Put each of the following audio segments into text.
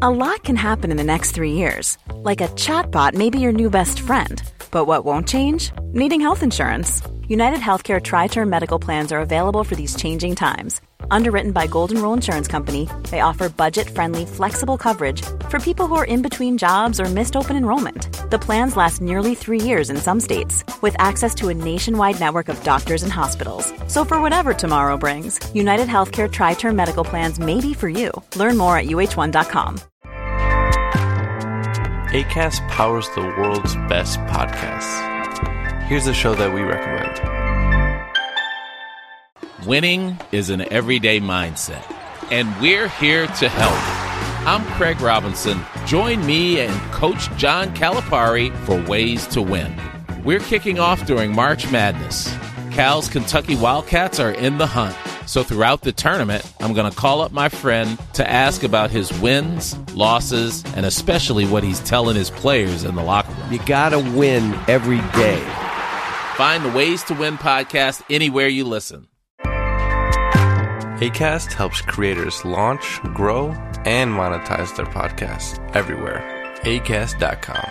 A lot can happen in the next 3 years. Like a chatbot may be your new best friend. But what won't change? Needing health insurance. United Healthcare Tri-Term Medical Plans are available for these changing times. Underwritten by Golden Rule Insurance Company, they offer budget-friendly, flexible coverage for people who are in between jobs or missed open enrollment. The plans last nearly 3 years in some states, with access to a nationwide network of doctors and hospitals. So for whatever tomorrow brings, United Healthcare Tri-Term Medical Plans may be for you. Learn more at uh1.com. Acast powers the world's best podcasts. Here's a show that we recommend. Winning is an everyday mindset, and we're here to help. I'm Craig Robinson. Join me and Coach John Calipari for Ways to Win. We're kicking off during March Madness. Cal's Kentucky Wildcats are in the hunt. So throughout the tournament, I'm going to call up my friend to ask about his wins, losses, and especially what he's telling his players in the locker room. You got to win every day. Find the Ways to Win podcast anywhere you listen. Acast helps creators launch, grow, and monetize their podcasts everywhere. Acast.com.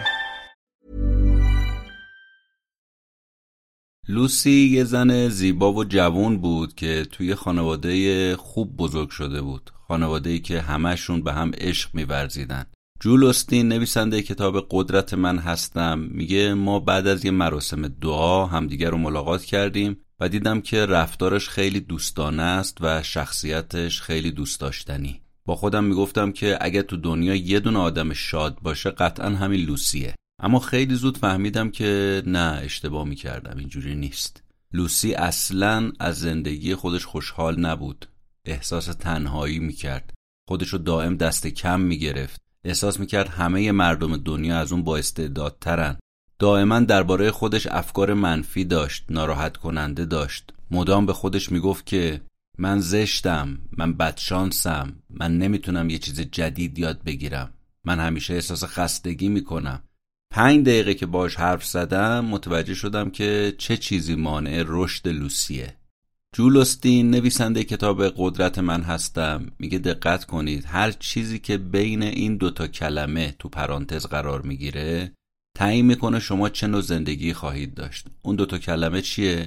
لوسی یه زن زیبا و جوان بود که توی خانواده خوب بزرگ شده بود. خانواده‌ای که همه‌شون به هم عشق می‌ورزیدن. جول اوستین نویسنده کتاب قدرت من هستم میگه ما بعد از یه مراسم دعا همدیگر رو ملاقات کردیم و دیدم که رفتارش خیلی دوستانه است و شخصیتش خیلی دوست داشتنی. با خودم میگفتم که اگه تو دنیا یه دونه آدم شاد باشه قطعاً همین لوسیه. اما خیلی زود فهمیدم که نه، اشتباه میکردم، اینجوری نیست. لوسی اصلاً از زندگی خودش خوشحال نبود. احساس تنهایی میکرد. خودشو دائم دست کم میگرفت. احساس میکرد همه مردم دنیا از اون با استعدادترن. دائما درباره خودش افکار منفی داشت، ناراحت کننده داشت. مدام به خودش میگفت که من زشتم، من بدشانسم، من نمیتونم یه چیز جدید یاد بگیرم. من همیشه احساس خستگی میکنم. 5 دقیقه که باهاش حرف زدم متوجه شدم که چه چیزی مانع رشد لوسیه. جول اوستین نویسنده کتاب قدرت من هستم میگه دقت کنید، هر چیزی که بین این 2 کلمه تو پرانتز قرار میگیره تعیین میکنه شما چه نوع زندگی خواهید داشت. اون 2 کلمه چیه؟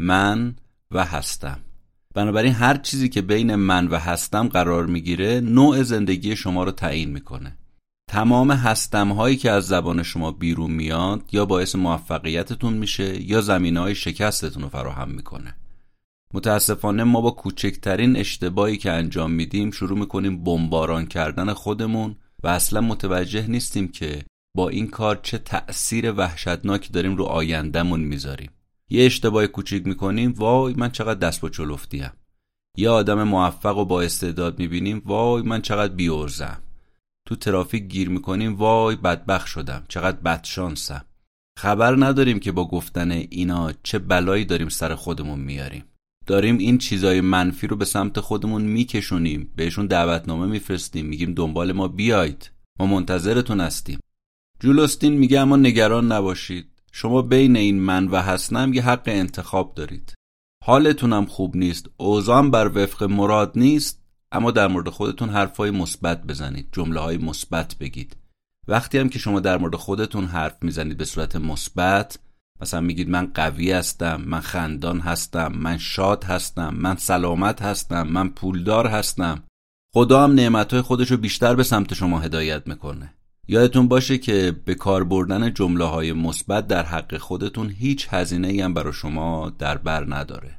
من و هستم. بنابراین هر چیزی که بین من و هستم قرار میگیره نوع زندگی شما رو تعیین میکنه. تمام هستم هایی که از زبان شما بیرون میاد یا باعث موفقیتتون میشه یا زمینه‌های شکستتون رو فراهم میکنه. متاسفانه ما با کوچکترین اشتباهی که انجام میدیم شروع میکنیم بمباران کردن خودمون و اصلا متوجه نیستیم که با این کار چه تأثیر وحشتناکی داریم رو آیندهمون میذاریم. یه اشتباه کوچیک میکنیم، وای من چقدر دست با چلفتیم. یه آدم موفق و با استعداد میبینیم، وای من چقدر بی‌عرضه‌ام. تو ترافیک گیر میکنیم، وای بدبخت شدم، چقدر بدشانسم. خبر نداریم که با گفتن اینا چه بلایی داریم سر خودمون میاریم. داریم این چیزای منفی رو به سمت خودمون میکشونیم، بهشون دعوتنامه میفرستیم، میگیم دنبال ما بیایید، ما منتظرتون هستیم. جول اوستین میگه اما نگران نباشید، شما بین این من و هستم یه حق انتخاب دارید. حالتونم خوب نیست، اوضاعم بر وفق مراد نیست، اما در مورد خودتون حرفای مثبت بزنید، جمله‌های مثبت بگید. وقتی هم که شما در مورد خودتون حرف میزنید به صورت مثبت، مثلا میگید من قوی هستم، من خندان هستم، من شاد هستم، من سلامت هستم، من پولدار هستم، خدا هم نعمتهای خودشو بیشتر به سمت شما هدایت میکنه. یادتون باشه که به کار بردن جمله‌های مثبت در حق خودتون هیچ هزینه‌ای هم برای شما در بر نداره.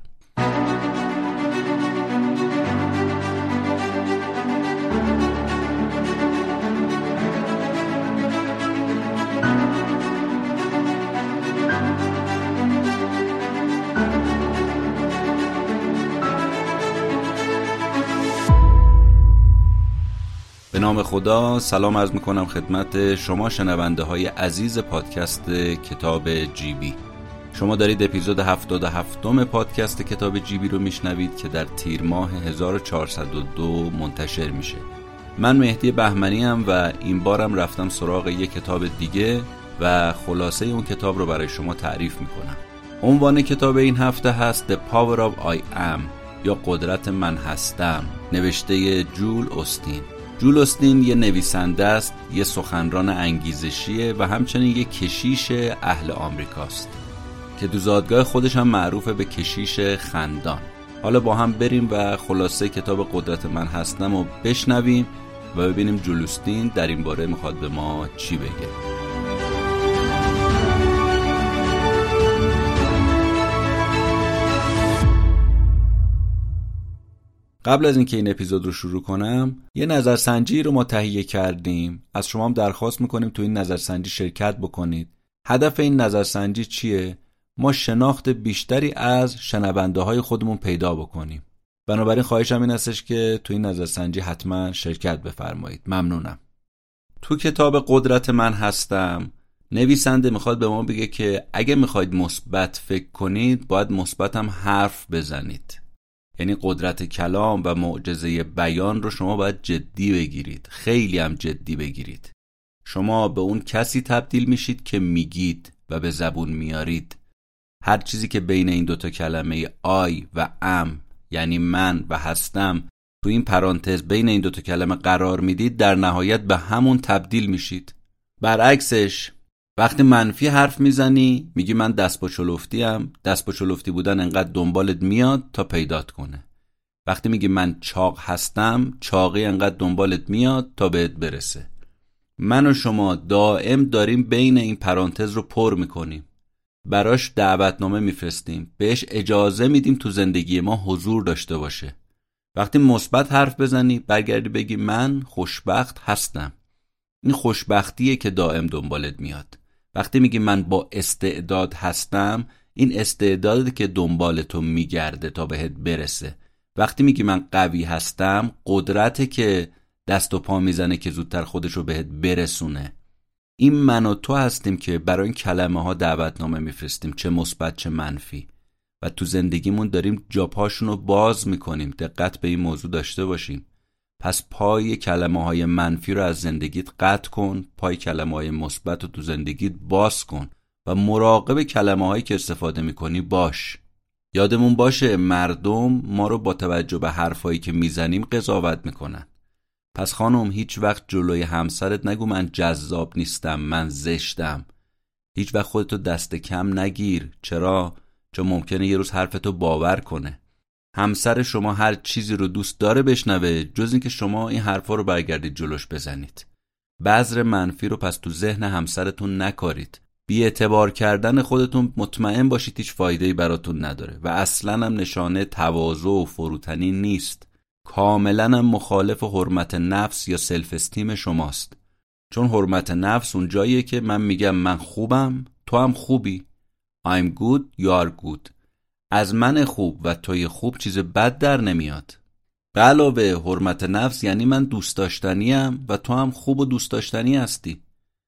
به نام خدا، سلام عرض میکنم خدمت شما شنونده های عزیز پادکست کتاب جیبی. شما دارید اپیزود 77 پادکست کتاب جیبی رو میشنوید که در تیر ماه 1402 منتشر میشه. من مهدی بهمنی ام و این بارم رفتم سراغ یک کتاب دیگه و خلاصه اون کتاب رو برای شما تعریف میکنم. عنوان کتاب این هفته هست The Power of I Am یا قدرت من هستم، نوشته جول اوستین. جول اوستین یه نویسنده است، یه سخنران انگیزشیه و همچنین یه کشیش اهل آمریکاست که تو زادگاه خودش هم معروفه به کشیش خندان. حالا با هم بریم و خلاصه کتاب قدرت من هستم رو بشنویم و ببینیم جول اوستین در این باره میخواد به ما چی بگه. قبل از اینکه این اپیزود رو شروع کنم، یه نظرسنجی رو ما تهیه کردیم. از شما هم درخواست میکنیم تو این نظرسنجی شرکت بکنید. هدف این نظرسنجی چیه؟ ما شناخت بیشتری از شنونده های خودمون پیدا بکنیم. بنابراین خواهشم این هستش که تو این نظرسنجی حتما شرکت بفرمایید. ممنونم. تو کتاب قدرت من هستم نویسنده میخواد به ما بگه که اگه میخواید مثبت فکر کنید باید مثبت هم حرف بزنید. یعنی قدرت کلام و معجزه بیان رو شما باید جدی بگیرید، خیلی هم جدی بگیرید. شما به اون کسی تبدیل میشید که میگید و به زبون میارید. هر چیزی که بین این دوتا کلمه آی و ام، یعنی من و هستم، تو این پرانتز بین این دوتا کلمه قرار میدید، در نهایت به همون تبدیل میشید. برعکسش وقتی منفی حرف میزنی میگی من دست با چلفتیم، دست با چلفتی بودن انقدر دنبالت میاد تا پیدات کنه. وقتی میگی من چاق هستم، چاقی انقدر دنبالت میاد تا بهت برسه. من و شما دائم داریم بین این پرانتز رو پر میکنیم، براش دعوتنامه میفرستیم، بهش اجازه میدیم تو زندگی ما حضور داشته باشه. وقتی مثبت حرف بزنی برگردی بگی من خوشبخت هستم، این خوشبختیه که دائم دنبالت میاد. وقتی میگی من با استعداد هستم، این استعداده که دنبال تو میگرده تا بهت برسه. وقتی میگی من قوی هستم، قدرته که دست و پا میزنه که زودتر خودشو بهت برسونه. این من و تو هستیم که برای این کلمه ها دعوتنامه میفرستیم، چه مثبت چه منفی، و تو زندگیمون داریم جاپاشون رو باز میکنیم. دقت به این موضوع داشته باشیم. پس پای کلمه های منفی رو از زندگیت قطع کن، پای کلمه های مثبت رو تو زندگیت باز کن و مراقب کلمه هایی که استفاده میکنی باش. یادمون باشه مردم ما رو با توجه به حرفایی که میزنیم قضاوت میکنن. پس خانم هیچ وقت جلوی همسرت نگو من جذاب نیستم، من زشتم. هیچ وقت خودتو دست کم نگیر. چرا؟ چون ممکنه یه روز حرفتو باور کنه. همسر شما هر چیزی رو دوست داره بشنوه جز این که شما این حرفا رو برگردید جلوش بزنید. بذر منفی رو پس تو ذهن همسرتون نکارید. بی اعتبار کردن خودتون مطمئن باشید هیچ فایده‌ای براتون نداره و اصلاً هم نشانه تواضع و فروتنی نیست. کاملاً هم مخالف حرمت نفس یا سلف استیم شماست. چون حرمت نفس اون جاییه که من میگم من خوبم، تو هم خوبی. I'm good, you are good. از من خوب و توی خوب چیز بد در نمیاد. به علاوه حرمت نفس یعنی من دوست داشتنیم و تو هم خوب و دوست داشتنی هستی.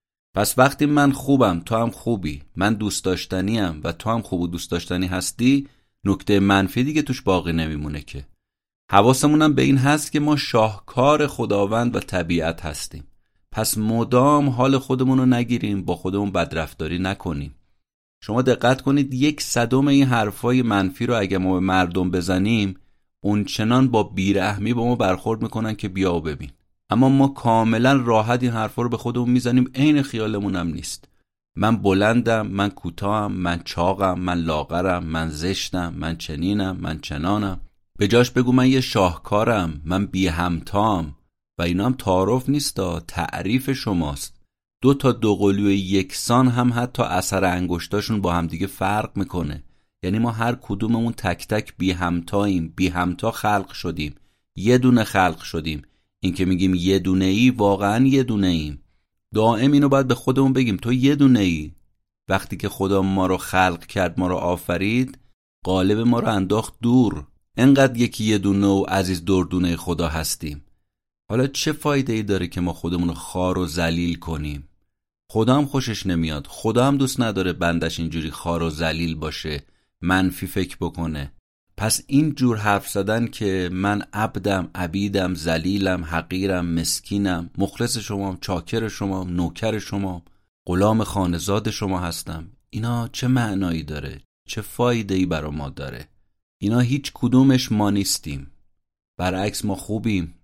پس وقتی من خوبم تو هم خوبی، من دوست داشتنیم و تو هم خوب و دوست داشتنی هستی، نکته منفی دیگه توش باقی نمیمونه که. حواسمونم به این هست که ما شاهکار خداوند و طبیعت هستیم. پس مدام حال خودمون رو نگیریم، با خودمون بدرفتاری نکنیم. شما دقت کنید 1/100 این حرفای منفی رو اگه ما به مردم بزنیم، اون چنان با بیرحمی با ما برخورد میکنن که بیا و ببین. اما ما کاملا راحت این حرفا رو به خودمون میزنیم، عین خیالمون هم نیست. من بلندم، من کوتاهم، من چاقم، من لاغرم، من زشتم، من چنینم، من چنانم. به جاش بگو من یه شاهکارم، من بی همتام. و اینا هم تعارف نیستا، تعریف شماست. 2 تا دوقلوی یکسان هم حتی اثر انگشتاشون با هم دیگه فرق میکنه. یعنی ما هر کدوممون تک تک بی همتاییم، بی همتا خلق شدیم، یه دونه خلق شدیم. این که میگیم یه دونه ای، واقعا یه دونه ایم. دائم اینو باید به خودمون بگیم تو یه دونه ای. وقتی که خدا ما رو خلق کرد، ما رو آفرید، قالب ما رو انداخت دور. انقدر یکی یه دونه و عزیز دردونه خدا هستیم. حالا چه فایده ای داره که ما خودمون رو خار و ذلیل کنیم؟ خدا هم خوشش نمیاد. خدا هم دوست نداره بندش اینجوری خار و ذلیل باشه، منفی فکر بکنه. پس این جور حرف زدن که من عبدم، عبیدم، ذلیلم، حقیرم، مسکینم، مخلص شما، چاکر شما، نوکر شما، غلام خانزاد شما هستم، اینا چه معنایی داره؟ چه فایده‌ای برای ما داره؟ اینا هیچ کدومش ما نیستیم. برعکس ما خوبیم،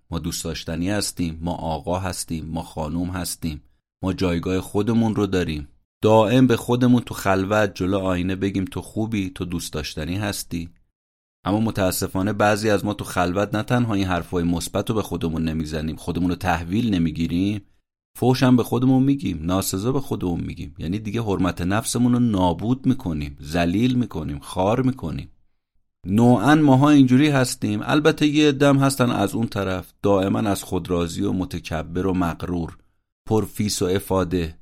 ما دوست داشتنی هستیم، ما آقا هستیم، ما خانوم هستیم، ما جایگاه خودمون رو داریم. دائم به خودمون تو خلوت جلو آینه بگیم تو خوبی، تو دوست داشتنی هستی. اما متاسفانه بعضی از ما تو خلوت نه تنها این حرفای مثبت رو به خودمون نمیزنیم، خودمون رو تحویل نمیگیریم، فحش هم به خودمون میگیم، ناسزا به خودمون میگیم. یعنی دیگه حرمت نفسمون رو نابود میکنیم، ذلیل میکنیم، خار میکنیم. نوعاً ماها اینجوری هستیم. البته یه عده‌ام هستن از اون طرف دائما از خودرازی و متکبر و مغرور، پرفیس و افاده.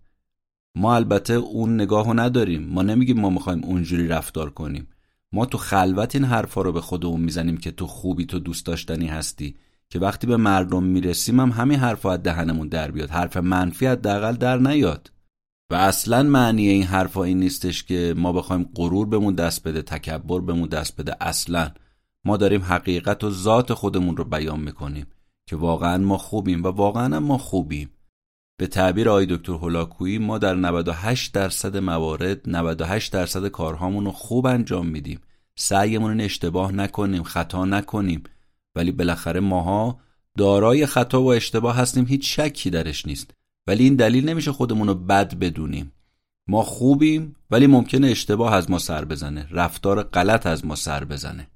ما البته اون نگاهو نداریم. ما نمیگیم ما میخوایم اونجوری رفتار کنیم. ما تو خلوت این حرفا رو به خودمون میزنیم که تو خوبی، تو دوست داشتنی هستی، که وقتی به مردم میرسیم هم همین حرفا از دهنمون در بیاد، حرف منفی حداقل در نیاد. و اصلا معنی این حرفا این نیستش که ما بخوایم غرور بهمون دست بده، تکبر بهمون دست بده. اصلا ما داریم حقیقت و ذات خودمون رو بیان میکنیم که واقعا ما خوبیم و واقعا ما خوبیم. به تعبیر آقای دکتر هولاکویی ما در 98% موارد 98% کارهامون رو خوب انجام میدیم. سعیمون رو اشتباه نکنیم، خطا نکنیم، ولی بالاخره ماها دارای خطا و اشتباه هستیم، هیچ شکی درش نیست. ولی این دلیل نمیشه خودمون رو بد بدونیم. ما خوبیم ولی ممکنه اشتباه از ما سر بزنه، رفتار غلط از ما سر بزنه.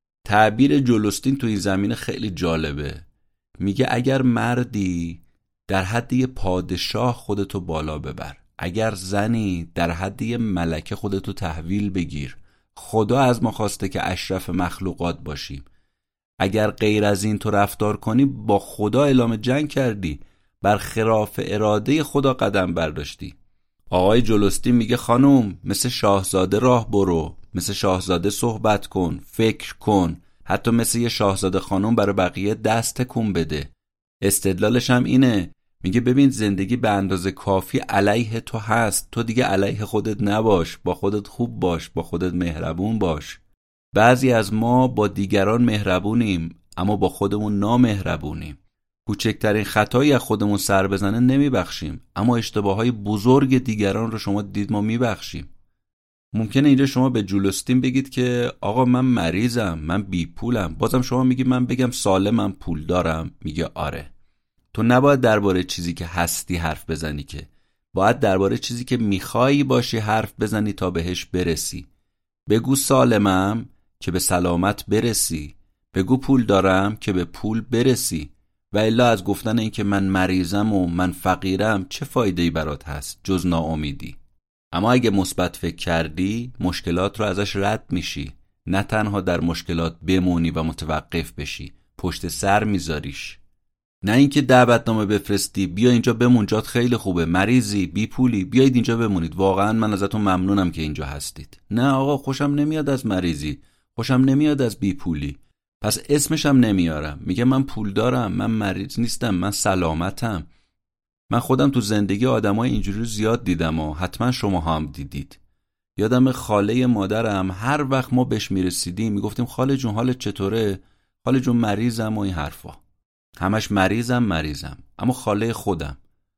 تعبیر جول استین تو این زمینه خیلی جالبه. میگه اگر مردی در حد یه پادشاه خودتو بالا ببر، اگر زنی در حد یه ملکه خودتو تحویل بگیر. خدا از ما خواسته که اشرف مخلوقات باشیم. اگر غیر از این تو رفتار کنی با خدا اعلام جنگ کردی، بر خلاف اراده خدا قدم برداشتی. آقای جول استین میگه خانم مثل شاهزاده راه برو، مثل شاهزاده صحبت کن، فکر کن، حتی مثل یه شاهزاده خانم برای بقیه دست تکون بده. استدلالش هم اینه، میگه ببین زندگی به اندازه کافی علیه تو هست، تو دیگه علیه خودت نباش، با خودت خوب باش، با خودت مهربون باش. بعضی از ما با دیگران مهربونیم اما با خودمون نامهربونیم. کوچکترین خطایی از خودمون سر بزنه نمیبخشیم، اما اشتباههای بزرگ دیگران رو شما دید ما میبخشیم. ممکنه اینجا شما به جول استین بگید که آقا من مریضم، من بی پولم. بازم شما میگی من بگم سالمم، پول دارم. میگه آره. تو نباید درباره چیزی که هستی حرف بزنی، که باید درباره چیزی که میخوایی باشی حرف بزنی تا بهش برسی. بگو سالمم که به سلامت برسی، بگو پول دارم که به پول برسی. و الا از گفتن این که من مریضم و من فقیرم چه فایده‌ای برات هست جز ناامیدی؟ اما اگه مثبت فکر کردی مشکلات رو ازش رد میشی، نه تنها در مشکلات بمونی و متوقف بشی، پشت سر میذاریش. نه اینکه دعوتنامه بفرستی بیا اینجا بمون، جات خیلی خوبه، مریضی، بی پولی، بیایید اینجا بمونید، واقعا من ازتون ممنونم که اینجا هستید. نه آقا خوشم نمیاد از مریضی، خوشم نمیاد از بی پولی، پس اسمشم نمیارم. میگه من پول دارم، من مریض نیستم، من سلامتم. من خودم تو زندگی آدمای اینجوری رو زیاد دیدم و حتما شما هم دیدید. یادم خاله مادرم هر وقت ما بهش میرسیدیم میگفتیم خاله جون حالت چطوره؟ خاله جون مریضم و این حرفا. همش مریضم. اما خاله خودم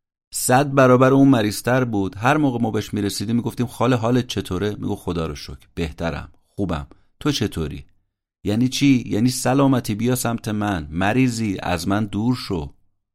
100 برابر اون مریضتر بود. هر موقع ما بهش میرسیدیم میگفتیم خاله حالت چطوره؟ میگو خدا رو شکر بهترم، خوبم. تو چطوری؟ یعنی چی؟ یعنی سلامتی بیا سمت من، مریضی از من دور شو.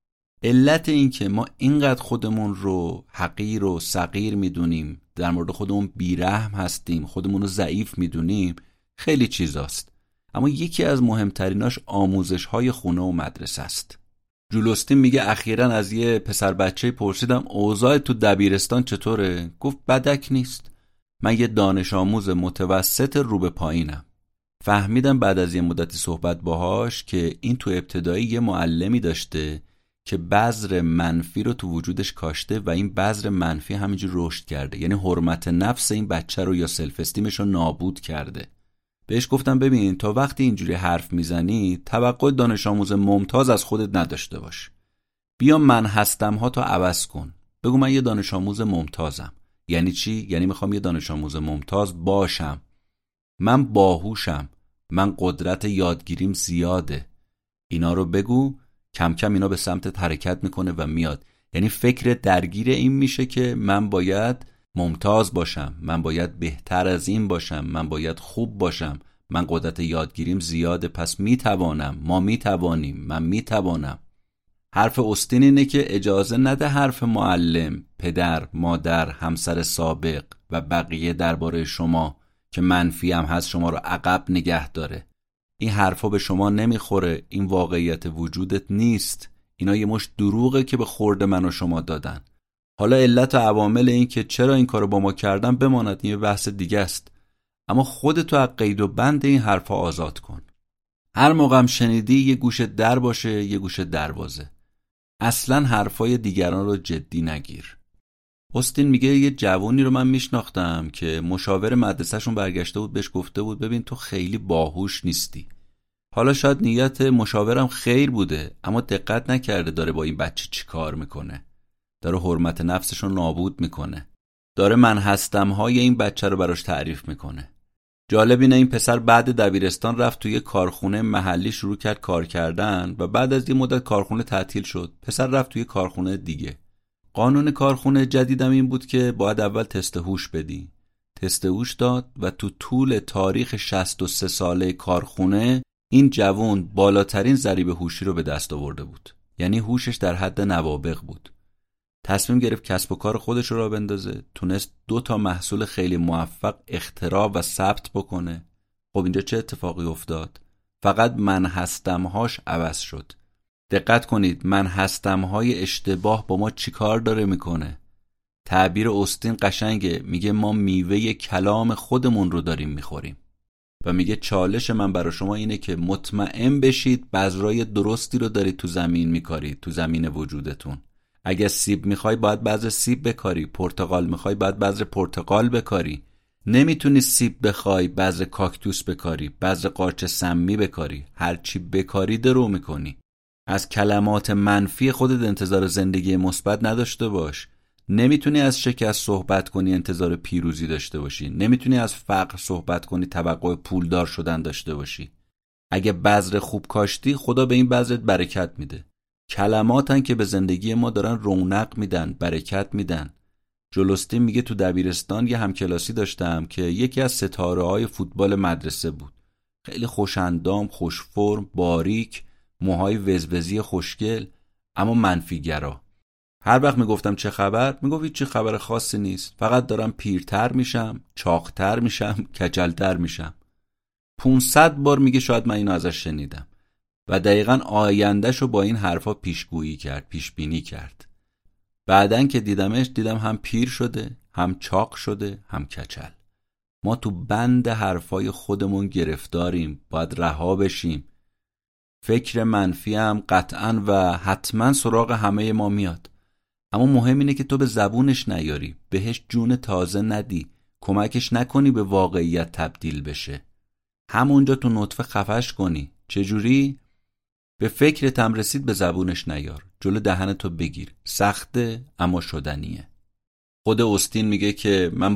علت این که ما اینقدر خودمون رو حقیر و صغیر میدونیم، در مورد خودمون بیرحم هستیم، خودمون رو ضعیف میدونیم، خیلی چیزاست. اما یکی از مهمتریناش آموزش‌های خونه و مدرسه است. جول استین میگه اخیراً از یه پسر بچه‌ای پرسیدم اوضاع تو دبیرستان چطوره؟ گفت بدک نیست. من یه دانش آموز متوسط رو به پایینم. فهمیدم بعد از یه مدتی صحبت باهاش که این تو ابتدایی یه معلمی داشته که بذر منفی رو تو وجودش کاشته و این بذر منفی همینجور رشد کرده. یعنی حرمت نفس این بچه رو یا سلف استیمش رو نابود کرده. بهش گفتم ببین تا وقتی اینجوری حرف میزنی توقع دانش آموز ممتاز از خودت نداشته باش. بیا من هستم ها تا عوض کن. بگو من یه دانش آموز ممتازم. یعنی چی؟ یعنی میخوام یه دانش آموز ممتاز باشم. من باهوشم. من قدرت یادگیریم زیاده. اینا رو بگو. کم کم اینا به سمت حرکت میکنه و میاد. یعنی فکر درگیر این میشه که من باید ممتاز باشم، من باید بهتر از این باشم، من باید خوب باشم، من قدرت یادگیریم زیاده، پس میتوانم، ما میتوانیم، من میتوانم. حرف استین اینه که اجازه نده حرف معلم، پدر، مادر، همسر سابق و بقیه درباره شما که منفی هم هست شما رو عقب نگه داره. این حرفا به شما نمیخوره، این واقعیت وجودت نیست. اینا یه مشت دروغه که به خورد من و شما دادن. حالا علت و عوامل این که چرا این کارو با ما کردن بماند، این یه بحث دیگه است. اما خودتو از قید و بند این حرفا آزاد کن. هر موقع هم شنیدی یه گوشه در باشه، یه گوشه دروازه. اصلا حرفای دیگران رو جدی نگیر. استین میگه یه جوانی رو من میشناختم که مشاور مدرسه‌شون برگشته بود، بهش گفته بود ببین تو خیلی باهوش نیستی. حالا شاید نیت مشاورم خیر بوده، اما دقت نکرده داره با این بچه چی کار میکنه. داره حرمت نفسش رو نابود میکنه. داره من هستم های این بچه رو براش تعریف میکنه. جالب اینه این پسر بعد دبیرستان رفت توی کارخونه محلی شروع کرد کار کردن و بعد از یه مدت کارخونه تعطیل شد. پسر رفت توی کارخونه دیگه. قانون کارخونه جدیدم این بود که باید اول تست هوش بدی. تست هوش داد و تو طول تاریخ 63 ساله کارخونه این جوان بالاترین ضریب هوشی رو به دست آورده بود. یعنی هوشش در حد نوابغ بود. تصمیم گرفت کسب و کار خودش رو راه بندازه. تونست 2 محصول خیلی موفق اختراع و ثبت بکنه. خب اینجا چه اتفاقی افتاد؟ فقط من هستم‌هاش عوض شد. دقت کنید، من هستم‌های اشتباه با ما چی کار داره میکنه؟ تعبیر استین قشنگه، میگه ما میوه کلام خودمون رو داریم میخوریم. و میگه چالش من برای شما اینه که مطمئن بشید بذرای درستی رو دارید تو زمین میکارید، تو زمین وجودتون. اگه سیب میخوای باید بذر سیب بکاری، پرتقال میخوای باید بذر پرتقال بکاری. نمیتونی سیب بخوای بذر کاکتوس بکاری، بذر قارچ سمی بکاری. هرچی بکاری درو میکنی. از کلمات منفی خودت انتظار زندگی مثبت نداشته باش. نمیتونی از شکست صحبت کنی انتظار پیروزی داشته باشی. نمیتونی از فقر صحبت کنی توقع پولدار شدن داشته باشی. اگه بذر خوب کاشتی خدا به این بذرت برکت میده. کلماتن که به زندگی ما دارن رونق میدن، برکت میدن. جلوستین میگه تو دبیرستان یه همکلاسی داشتم که یکی از ستاره‌های فوتبال مدرسه بود. خیلی خوش‌اندام، خوش فرم، باریک، موهای وزوزی خوشگل، اما منفیگرا. هر وقت میگفتم چه خبر، میگفت هیچ خبر خاصی نیست، فقط دارم پیرتر میشم، چاقتر میشم، کچلتر میشم. 500 بار میگه شاید من اینو ازش شنیدم و دقیقاً آیندهشو با این حرفا پیشگویی کرد، پیشبینی کرد. بعدن که دیدم هم پیر شده، هم چاق شده، هم کچل. ما تو بند حرفای خودمون گرفتاریم، باید رها بشیم. فکر منفی هم قطعاً و حتماً سراغ همه ما میاد. اما مهم اینه که تو به زبونش نیاری، بهش جون تازه ندی، کمکش نکنی به واقعیت تبدیل بشه. همونجا تو نطفه خفش کنی. چجوری؟ به فکرت هم رسید به زبونش نیار، جلو دهنتو بگیر. سخته اما شدنیه. خود استین میگه که من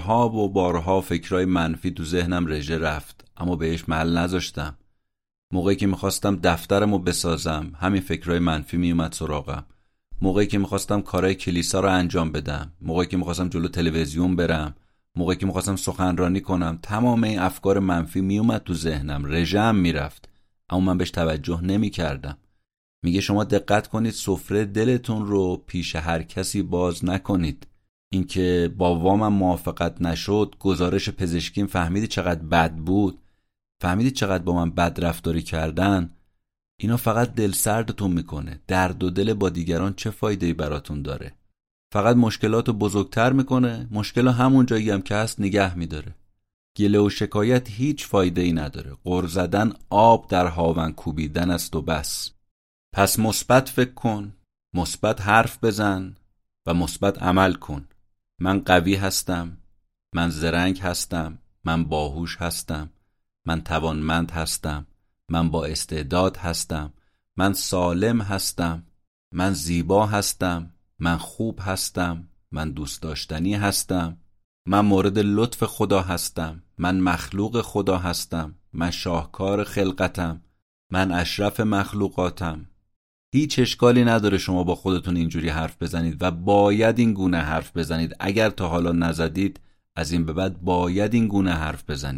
بارها فکرای منفی تو ذهنم رژه رفت، اما بهش محل نذاشتم. موقعی که میخواستم دفترمو بسازم همین فکرای منفی میومد سراغم. موقعی که میخواستم کارهای کلیسا رو انجام بدم، موقعی که میخواستم جلو تلویزیون برم، موقعی که میخواستم سخنرانی کنم، تمام این افکار منفی میومد تو ذهنم، رژه‌ام میرفت، اما من بهش توجه نمیکردم. میگه شما دقت کنید سفره دلتون رو پیش هر کسی باز نکنید. اینکه با وامم موافقت نشد، گزارش پزشکیم فهمیدی چقدر بد بود، فهمیدی چقدر با من بد رفتاری کردن، اینا فقط دل سردتون میکنه. درد و دل با دیگران چه فایده‌ای براتون داره؟ فقط مشکلاتو بزرگتر میکنه، مشکل همون جایی هم که هست نگه میداره. گله و شکایت هیچ فایده‌ای نداره. غر زدن آب در هاون کوبیدن است و بس. پس مثبت فکر کن، مثبت حرف بزن و مثبت عمل کن. من قوی هستم، من زرنگ هستم، من باهوش هستم، من توانمند هستم، من با استعداد هستم، من سالم هستم، من زیبا هستم، من خوب هستم، من دوست داشتنی هستم، من مورد لطف خدا هستم، من مخلوق خدا هستم، من شاهکار خلقتم، من اشرف مخلوقاتم. هیچ اشکالی نداره شما با خودتون اینجوری حرف بزنید و باید این گونه حرف بزنید. اگر تا حالا نزدید از این به بعد باید این گونه حرف بزنید.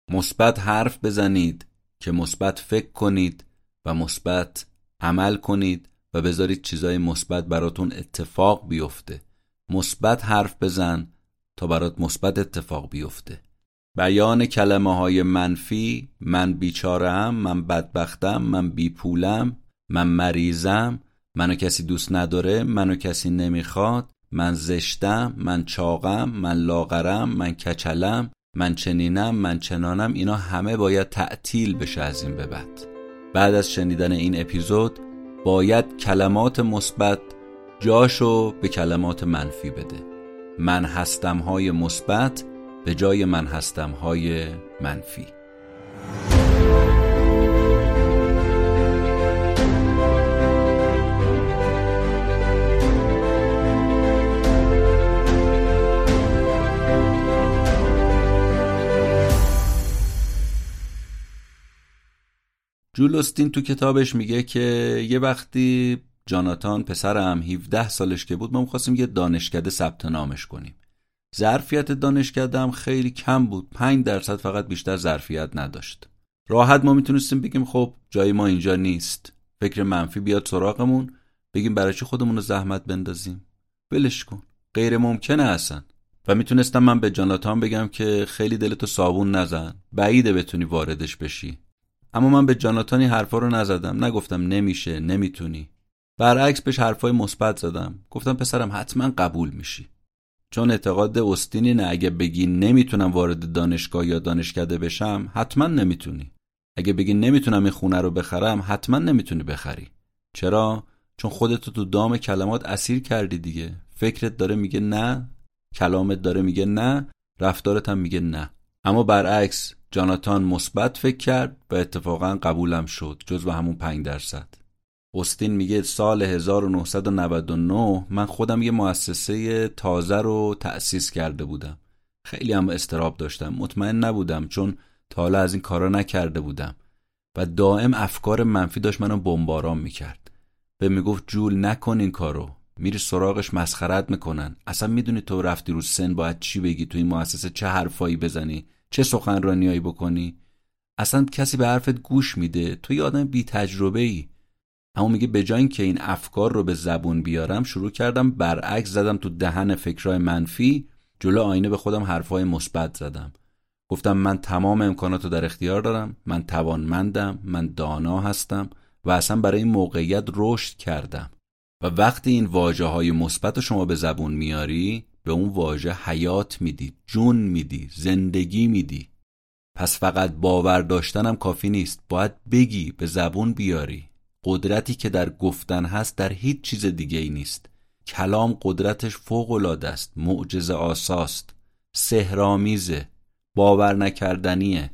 مثبت حرف بزنید که مثبت فکر کنید و مثبت عمل کنید و بذارید چیزای مثبت براتون اتفاق بیفته. مثبت حرف بزن تا برات مثبت اتفاق بیفته. بیان کلمه های منفی، من بیچاره‌ام، من بدبختم، من بی پولم، من مریضم، منو کسی دوست نداره، منو کسی نمیخواد، من زشتم، من چاقم، من لاغرم، من کچلم، من چنینم، من چنانم، اینا همه باید تعطیل بشه از این به بعد از شنیدن این اپیزود باید کلمات مثبت جاشو به کلمات منفی بده. من هستم های مثبت به جای من هستم های منفی. جول استین تو کتابش میگه که یه وقتی جاناتان پسرم 17 سالش که بود ما می‌خواستیم یه دانشکده ثبت نامش کنیم. ظرفیت دانشکده هم خیلی کم بود، 5% فقط بیشتر ظرفیت نداشت. راحت ما میتونستیم بگیم خب جای ما اینجا نیست، فکر منفی بیاد سراغمون، بگیم برای چی خودمون رو زحمت بندازیم، ولش کن، غیر ممکنه اصلا. و میتونستم من به جاناتان بگم که خیلی دلتو صابون نزن، بعیده بتونی واردش بشی. اما من به جاناتانی حرفا رو نزدم، نگفتم نمیشه، نمیتونی. برعکس بهش حرفای مثبت زدم، گفتم پسرم حتما قبول میشی. چون اعتقاد استین اینه اگه بگی نمیتونم وارد دانشگاه یا دانشکده بشم، حتما نمیتونی. اگه بگی نمیتونم این خونه رو بخرم، حتما نمیتونی بخری. چرا؟ چون خودتو تو دام کلمات اسیر کردی دیگه. فکرت داره میگه نه، کلامت داره میگه نه، رفتارت هم میگه نه. اما برعکس جاناتان مثبت فکر کرد و اتفاقا قبولم شد، جزو همون 5%. استین میگه سال 1999 من خودم یه مؤسسه تازه رو تأسیس کرده بودم. خیلی هم اضطراب داشتم، مطمئن نبودم چون تا حالا از این کارا نکرده بودم و دائم افکار منفی داشت منو بمباران میکرد. به میگفت جول نکن این کارو، میری سراغش مسخرت میکنن، اصلا میدونی تو رفتی رو سن باید چی بگی تو این مؤسسه، چه حرفایی بزنی، چه سخنرانیایی بکنی، اصلا کسی به حرفت گوش میده، تو یه آدم بی تجربه ای. اما میگه به جای اینکه این افکار رو به زبون بیارم، شروع کردم برعکس زدم تو دهن فکرای منفی، جلو آینه به خودم حرفای مثبت زدم. گفتم من تمام امکاناتو در اختیار دارم، من توانمندم، من دانا هستم و اصلا برای این موقعیت رشد کردم. و وقتی این واژه‌های مثبت رو شما به زبون میاری، به اون واژه حیات میدی، جون میدی، زندگی میدی. پس فقط باور داشتنم کافی نیست، باید بگی، به زبون بیاری. قدرتی که در گفتن هست در هیچ چیز دیگه ای نیست. کلام قدرتش فوق‌العاده است، معجزه آساست، سحرآمیزه، باور نکردنیه.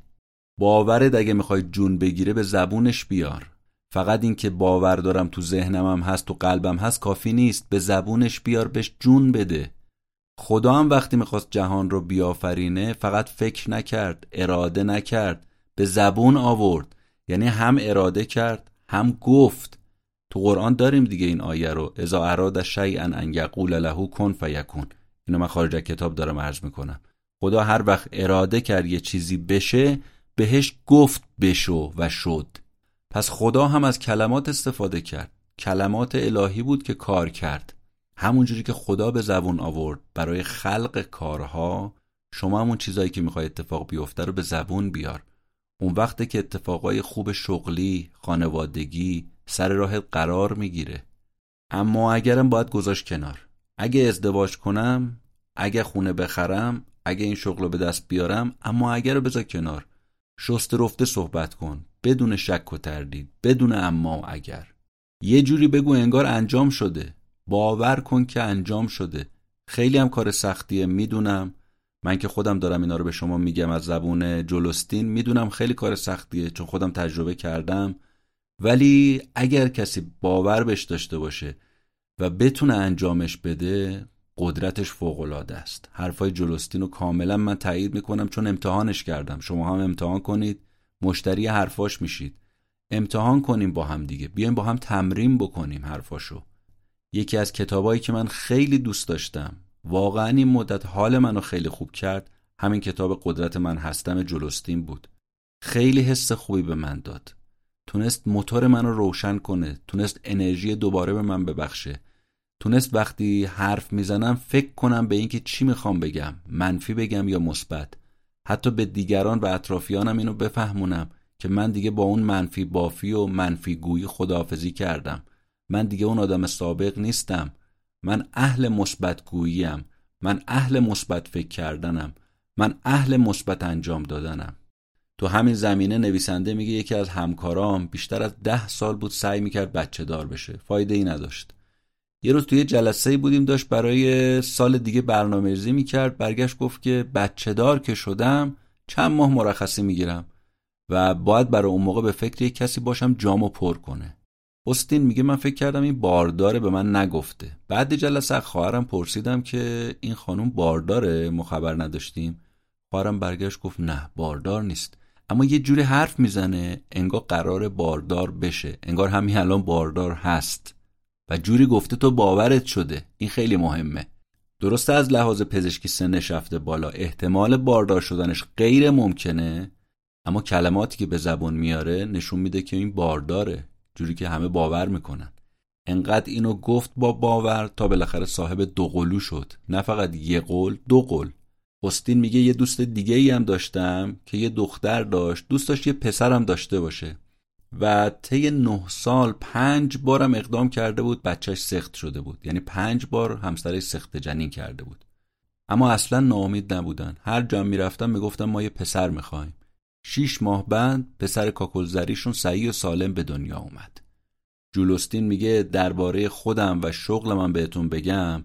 باورت اگه میخوای جون بگیره به زبونش بیار. فقط این که باور دارم تو ذهنم هم هست، تو قلبم هست کافی نیست، به زبونش بیار، بهش جون بده. خدا هم وقتی میخواست جهان رو بیافرینه فقط فکر نکرد، اراده نکرد، به زبون آورد. یعنی هم اراده کرد هم گفت. تو قرآن داریم دیگه این آیه رو، اذا اراد شیئا ان یقول له کن فیکون. اینو من خارج از کتاب دارم عرض میکنم. خدا هر وقت اراده کرد یه چیزی بشه، بهش گفت بشو و شد. پس خدا هم از کلمات استفاده کرد، کلمات الهی بود که کار کرد. همونجوری که خدا به زبون آورد برای خلق کارها، شما همون چیزایی که میخوای اتفاق بیفته رو به زبون بیار. اون وقته که اتفاقای خوب شغلی، خانوادگی سر راه قرار میگیره. اما اگرم باید گذاشت کنار. اگه ازدواج کنم، اگه خونه بخرم، اگه این شغل رو به دست بیارم، اما اگر رو بذار کنار. شسته رفته صحبت کن، بدون شک و تردید، بدون اما و اگر. یه جوری بگو انگار انجام شده. باور کن که انجام شده. خیلی هم کار سختیه، میدونم. من که خودم دارم اینا رو به شما میگم از زبون جول استین، میدونم خیلی کار سختیه چون خودم تجربه کردم. ولی اگر کسی باور بهش داشته باشه و بتونه انجامش بده، قدرتش فوق‌العاده است. حرفای جول استین رو کاملا من تایید میکنم چون امتحانش کردم. شما هم امتحان کنید، مشتری حرفاش میشید. امتحان کنیم با هم دیگه، بیایم با هم تمرین بکنیم حرفاشو. یکی از کتابایی که من خیلی دوست داشتم، واقعا این مدت حال منو خیلی خوب کرد، همین کتاب قدرت من هستم جول استین بود. خیلی حس خوبی به من داد. تونست موتور منو روشن کنه، تونست انرژی دوباره به من ببخشه، تونست وقتی حرف میزنم فکر کنم به اینکه چی میخوام بگم، منفی بگم یا مثبت. حتی به دیگران و اطرافیانم اینو بفهمونم که من دیگه با اون منفی بافی و منفی گویی خداحافظی کردم. من دیگه اون آدم سابق نیستم. من اهل مثبت گوییم، من اهل مثبت فکر کردنم، من اهل مثبت انجام دادنم. تو همین زمینه نویسنده میگه یکی از همکارام بیشتر از 10 سال بود سعی میکرد بچه دار بشه، فایده ای نداشت. یه روز توی جلسه‌ای بودیم داشت برای سال دیگه برنامه‌ریزی میکرد، برگشت گفت که بچه دار که شدم چند ماه مرخصی میگیرم و باید برای اون موقع به فکر یک کسی باشم جامو پر کنه. استین میگه من فکر کردم این بارداره، به من نگفته. بعد جلسه خواهرم پرسیدم که این خانم بارداره، ما خبر نداشتیم. خواهرم برگشت گفت نه باردار نیست، اما یه جوری حرف میزنه انگار قراره باردار بشه، انگار همین الان باردار هست و جوری گفته تو باورت شده. این خیلی مهمه. درسته از لحاظ پزشکی سنش رفته بالا، احتمال باردار شدنش غیر ممکنه، اما کلماتی که به زبون میاره نشون میده که این بارداره، جوری که همه باور میکنن. انقدر اینو گفت با باور تا بالاخره صاحب 2 قلو شد، نه فقط 1 قول 2 قول. استین میگه یه دوست دیگه ای هم داشتم که یه دختر داشت، دوست داشت یه پسرم داشته باشه و طی 9 سال 5 بارم اقدام کرده بود بچهش سقط شده بود، یعنی 5 بار همسرش سقط جنین کرده بود، اما اصلا ناامید نبودن. هر جا میرفتم میگفتم ما یه پسر میخوایم. 6 ماه بعد پسر کاکلزریشون صحیح و سالم به دنیا اومد. جول استین میگه درباره خودم و شغلم بهتون بگم،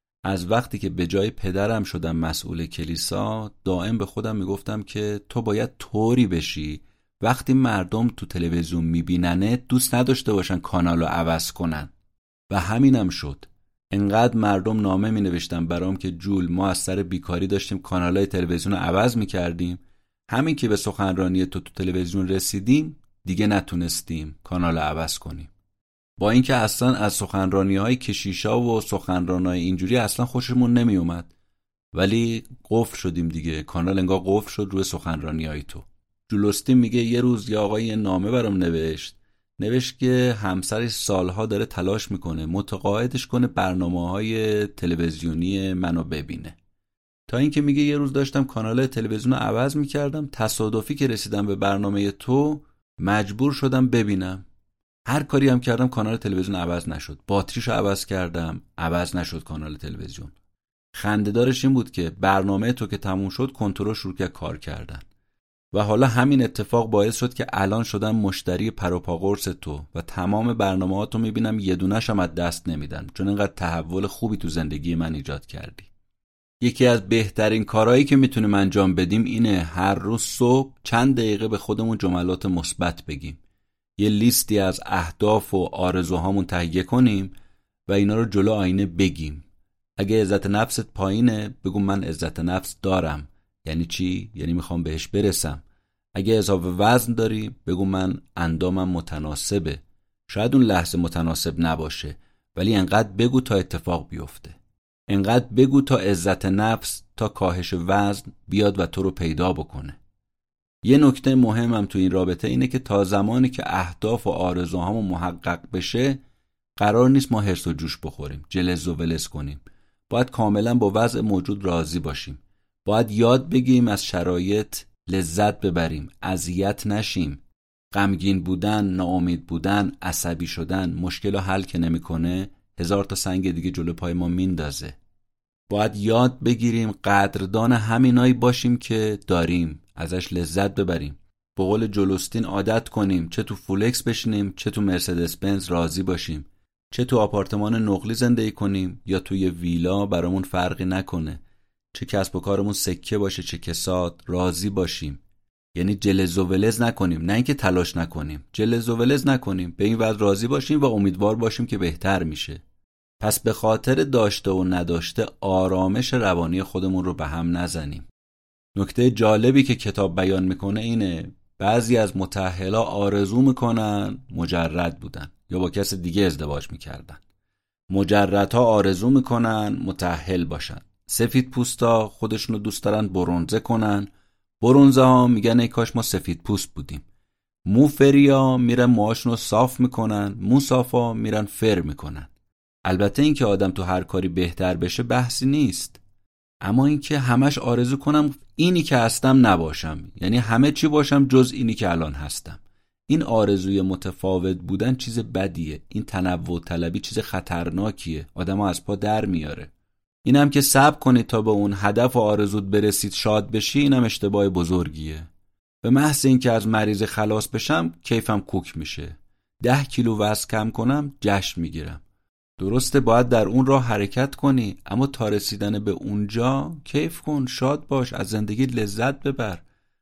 از وقتی که به جای پدرم شدم مسئول کلیسا، دائم به خودم میگفتم که تو باید طوری بشی وقتی مردم تو تلویزیون میبیننه دوست نداشته باشن کانالو عوض کنن و همینم شد. انقدر مردم نامه مینوشتن برام که جول ما از سر بیکاری داشتیم کانالای تلویزیون عوض میکردیم، همین که به سخنرانی تو تلویزیون رسیدیم دیگه نتونستیم کانال عوض کنیم. با اینکه اصلا از سخنرانی‌های کشیشا و سخنرانای اینجوری اصلا خوشمون نمی اومد، ولی قفل شدیم دیگه. کانال انگار قفل شد روی سخنرانی‌های تو. جول استین میگه یه روز یه آقای نامه برام نوشت که همسرش سالها داره تلاش میکنه متقاعدش کنه برنامه‌های تلویزیونی منو ببینه. تا اینکه میگه یه روز داشتم کانال تلویزیون رو عوض میکردم، تصادفی که رسیدم به برنامه تو مجبور شدم ببینم. هر کاری هم کردم کانال تلویزیون عوض نشد. باتریشو عوض کردم، عوض نشد کانال تلویزیون. خنده‌دارش این بود که برنامه تو که تموم شد کنترل شروع کرد کار کردن و حالا همین اتفاق باعث شد که الان شدم مشتری پروپاقرص تو و تمام برنامه‌هاتو میبینم یه دونه‌ش هم از دست نمیدن، چون اینقدر تحول خوبی تو زندگی من ایجاد کردی. یکی از بهترین کارهایی که میتونیم انجام بدیم اینه هر روز صبح چند دقیقه به خودمون جملات مثبت بگیم. یه لیستی از اهداف و آرزوهامون تهیه کنیم و اینا رو جلو آینه بگیم. اگه عزت نفست پایینه بگو من عزت نفس دارم. یعنی چی؟ یعنی میخوام بهش برسم. اگه اضافه وزن داری بگو من اندامم متناسبه. شاید اون لحظه متناسب نباشه، ولی انقدر بگو تا اتفاق بیفته. انقدر بگو تا عزت نفس، تا کاهش وزن بیاد و تو رو پیدا بکنه. یه نکته مهمم تو این رابطه اینه که تا زمانی که اهداف و آرزوهامون محقق بشه قرار نیست ما هرس و جوش بخوریم، جلز و ولز کنیم. باید کاملا با وضع موجود راضی باشیم. باید یاد بگیریم از شرایط لذت ببریم، اذیت نشیم. غمگین بودن، ناامید بودن، عصبی شدن مشکل رو حل که نمی‌کنه، 1000 تا سنگ دیگه جلو پای ما میندازه. باید یاد بگیریم قدردان همینایی باشیم که داریم، ازش لذت ببریم. به قول جول استین عادت کنیم چه تو فولکس بشینیم چه تو مرسدس بنز راضی باشیم، چه تو آپارتمان نقلی زندگی کنیم یا توی ویلا برامون فرقی نکنه، چه کسب و کارمون سکه باشه چه کساد، راضی باشیم. یعنی جلز و ولز نکنیم، نه اینکه تلاش نکنیم، جلز و ولز نکنیم، به این وضع راضی باشیم و امیدوار باشیم که بهتر میشه. پس به خاطر داشته و نداشته آرامش روانی خودمون رو به هم نزنیم. نکته جالبی که کتاب بیان میکنه اینه بعضی از متأهلا آرزو میکنن مجرد بودن یا با کس دیگه ازدواج میکردن. مجردها آرزو میکنن متأهل باشن. سفید پوستا خودشونو دوست دارن برنزه کنن، برنزه ها میگن ای کاش ما سفید پوست بودیم. موفریا میرن موهاشونو صاف میکنن، موصافا میرن فر میکنن. البته این که آدم تو هر کاری بهتر بشه بحثی نیست، اما این که همش آرزو کنم اینی که هستم نباشم، یعنی همه چی باشم جز اینی که الان هستم، این آرزوی متفاوت بودن چیز بدیه. این تنوع طلبی چیز خطرناکیه، آدمو از پا در میاره. اینم که صبر کنید تا به اون هدف و آرزوت برسید شاد بشی، اینم اشتباه بزرگیه. به محض این که از مریض خلاص بشم کیفم کوک میشه، 10 کیلو وزن کم کنم جشن میگیرم. درسته باید در اون راه حرکت کنی، اما تا رسیدن به اونجا کیف کن، شاد باش، از زندگی لذت ببر.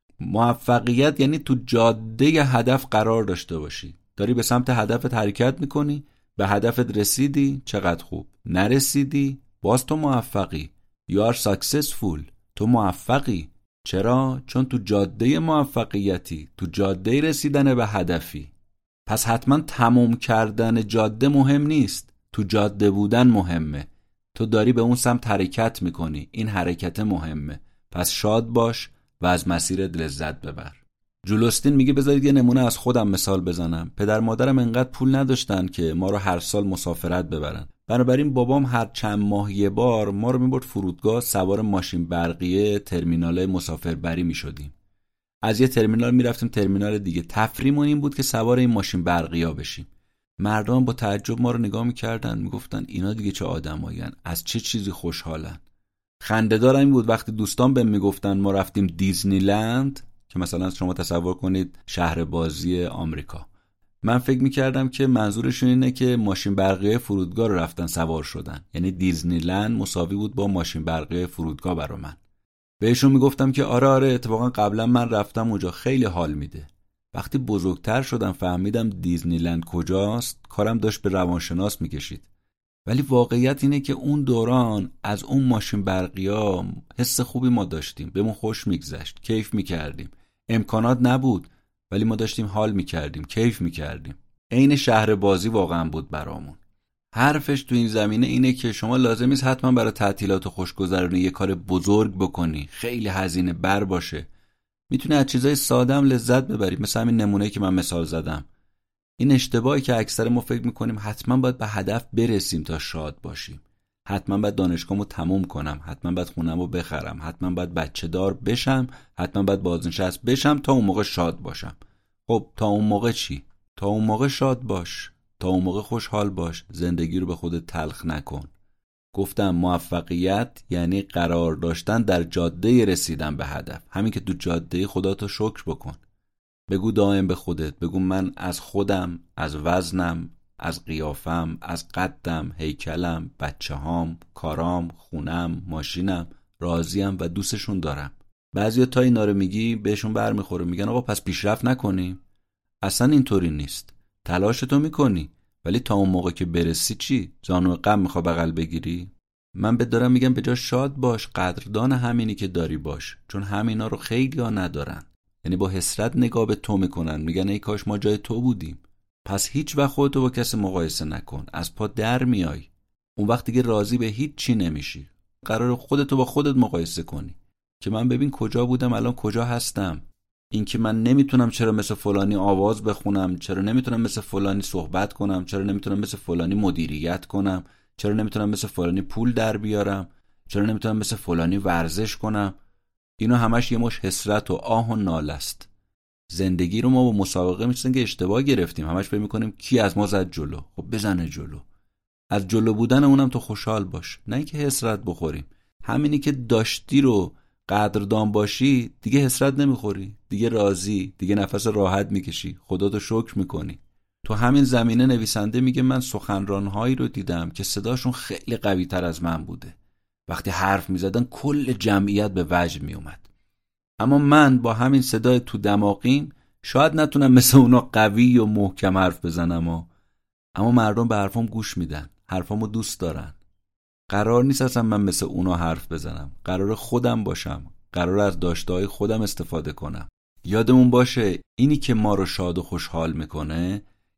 موفقیت یعنی تو جاده هدف قرار داشته باشی، داری به سمت هدفت حرکت میکنی، به هدفت رسیدی چقدر خوب، نرسیدی باز تو موفقی. You are successful، تو موفقی. چرا؟ چون تو جاده موفقیتی، تو جاده رسیدن به هدفی. پس حتما تموم کردن جاده مهم نیست، تو جاده بودن مهمه. تو داری به اون سمت حرکت میکنی، این حرکت مهمه. پس شاد باش و از مسیرت لذت ببر. جول استین میگه بذارید یه نمونه از خودم مثال بزنم. پدر مادرم انقدر پول نداشتن که ما رو هر سال مسافرت ببرن. بنابراین بابام هر چند ماه یه بار ما رو میبرد فرودگاه، سوار ماشین برقیه ترمینال مسافربری میشدیم. از یه ترمینال میرفتیم ترمینال دیگه. تفریحمون این بود که سوار این ماشین برقیا بشیم. مردم با تعجب ما رو نگاه میکردن، میگفتن اینا دیگه چه آدمایین، از چه چیزی خوشحالن. خنده‌دار این بود وقتی دوستان بهم میگفتن ما رفتیم دیزنی لند، که مثلا شما تصور کنید شهر بازی آمریکا. من فکر میکردم که منظورشون اینه که ماشین برقی فرودگاه رو رفتن سوار شدن، یعنی دیزنی لند مساوی بود با ماشین برقی فرودگاه برا من. بهشون میگفتم که آره اتفاقا قبلا من رفتم اونجا، خیلی حال میده. وقتی بزرگتر شدم فهمیدم دیزنی لند کجاست، کارم داشت به روانشناس میکشید. ولی واقعیت اینه که اون دوران از اون ماشین برقیا حس خوبی ما داشتیم، بهمون خوش میگذشت، کیف میکردیم. امکانات نبود ولی ما داشتیم حال میکردیم، کیف میکردیم. عین شهر بازی واقعا بود برامون. حرفش تو این زمینه اینه که شما لازم نیست حتما برای تعطیلات خوشگذرانی یه کار بزرگ بکنی، خیلی هزینه بر باشه. میتونی از چیزای ساده هم لذت ببری، مثل همین نمونه‌ای که من مثال زدم. این اشتباهی که اکثر ما فکر میکنیم حتما باید به هدف برسیم تا شاد باشیم. حتما باید دانشگاهمو تموم کنم، حتما باید خونمو بخرم، حتما باید بچه دار بشم، حتما باید بازنشست بشم تا اون موقع شاد باشم. خب تا اون موقع چی؟ تا اون موقع شاد باش، تا اون موقع خوشحال باش، زندگی رو به خودت تلخ نکن. گفتم موفقیت یعنی قرار داشتن در جاده رسیدن به هدف. همین که تو جاده خودتو شکر بکن. بگو دائم به خودت، بگو من از خودم، از وزنم، از قیافم، از قدم، هیکلم، بچه‌هام، کارام، خونم، ماشینم راضیم و دوستشون دارم. بعضیا تا اینا رو میگی بهشون برمیخوره، میگن آقا پس پیشرفت نکنیم. اصلا اینطوری نیست. تلاشتو میکنی ولی تا اون موقع که برسی چی؟ زانو غم میخوای بغل بگیری؟ من به دارم میگم به جا شاد باش، قدردان همینی که داری باش، چون همینا رو خیلی‌ها ندارن. یعنی با حسرت نگاه به تو میکنن، میگن ای کاش ما جای تو بودیم. پس هیچ وقت خودتو با کسی مقایسه نکن، از پا در میای. اون وقت دیگه راضی به هیچ چی نمیشی. قرار خودتو با خودت مقایسه کنی که من ببین کجا بودم الان کجا هستم. این که من نمیتونم چرا مثل فلانی آواز بخونم، چرا نمیتونم مثل فلانی صحبت کنم، چرا نمیتونم مثل فلانی مدیریت کنم، چرا نمیتونم مثل فلانی پول در بیارم، چرا نمیتونم مثل فلانی ورزش کنم. اینا همش یه مش حسرت و آه و ناله است. زندگی رو ما با مسابقه می‌چسن که اشتباه گرفتیم، همش فکر می‌کنیم کی از ما زد جلو. خب بزنه جلو. از جلو بودن اونم تو خوشحال باش، نه اینکه حسرت بخوریم. همینی که داشتی رو قدردان باشی دیگه حسرت نمیخوری، دیگه راضی، دیگه نفس راحت میکشی، خداتو شکر میکنی. تو همین زمینه نویسنده میگه من سخنران‌هایی رو دیدم که صداشون خیلی قوی تر از من بوده. وقتی حرف میزدن کل جمعیت به وجد میومد. اما من با همین صدای تو دماغیم شاید نتونم مثل اونا قوی و محکم حرف بزنم، اما مردم به حرفام گوش میدن، حرفامو دوست دارن. قرار نیست اصلا من مثل اونا حرف بزنم، قرار خودم باشم، قرار از داشته‌های خودم استفاده کنم. یادمون باشه اینی که ما رو شاد و خوشحال میکنه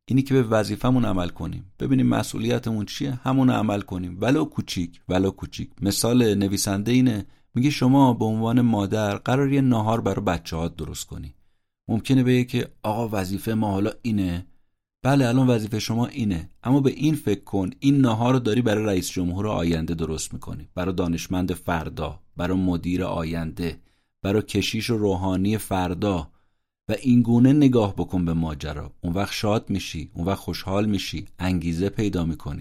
اینی که به وظیفمون عمل کنیم، ببینیم مسئولیتمون چیه، همون عمل کنیم، ولو کوچیک. مثال نویسنده اینه، میگه شما به عنوان مادر قراره یه ناهار برای بچه‌هات درست کنی. ممکنه بگه که آقا وظیفه ما حالا اینه. بله الان وظیفه شما اینه، اما به این فکر کن این ناهار رو داری برای رئیس جمهور آینده درست میکنی، برای دانشمند فردا، برای مدیر آینده، برای کشیش و روحانی فردا. و این گونه نگاه بکن به ماجرا. اون وقت شاد میشی، اون وقت خوشحال میشی، انگیزه پیدا میکنی.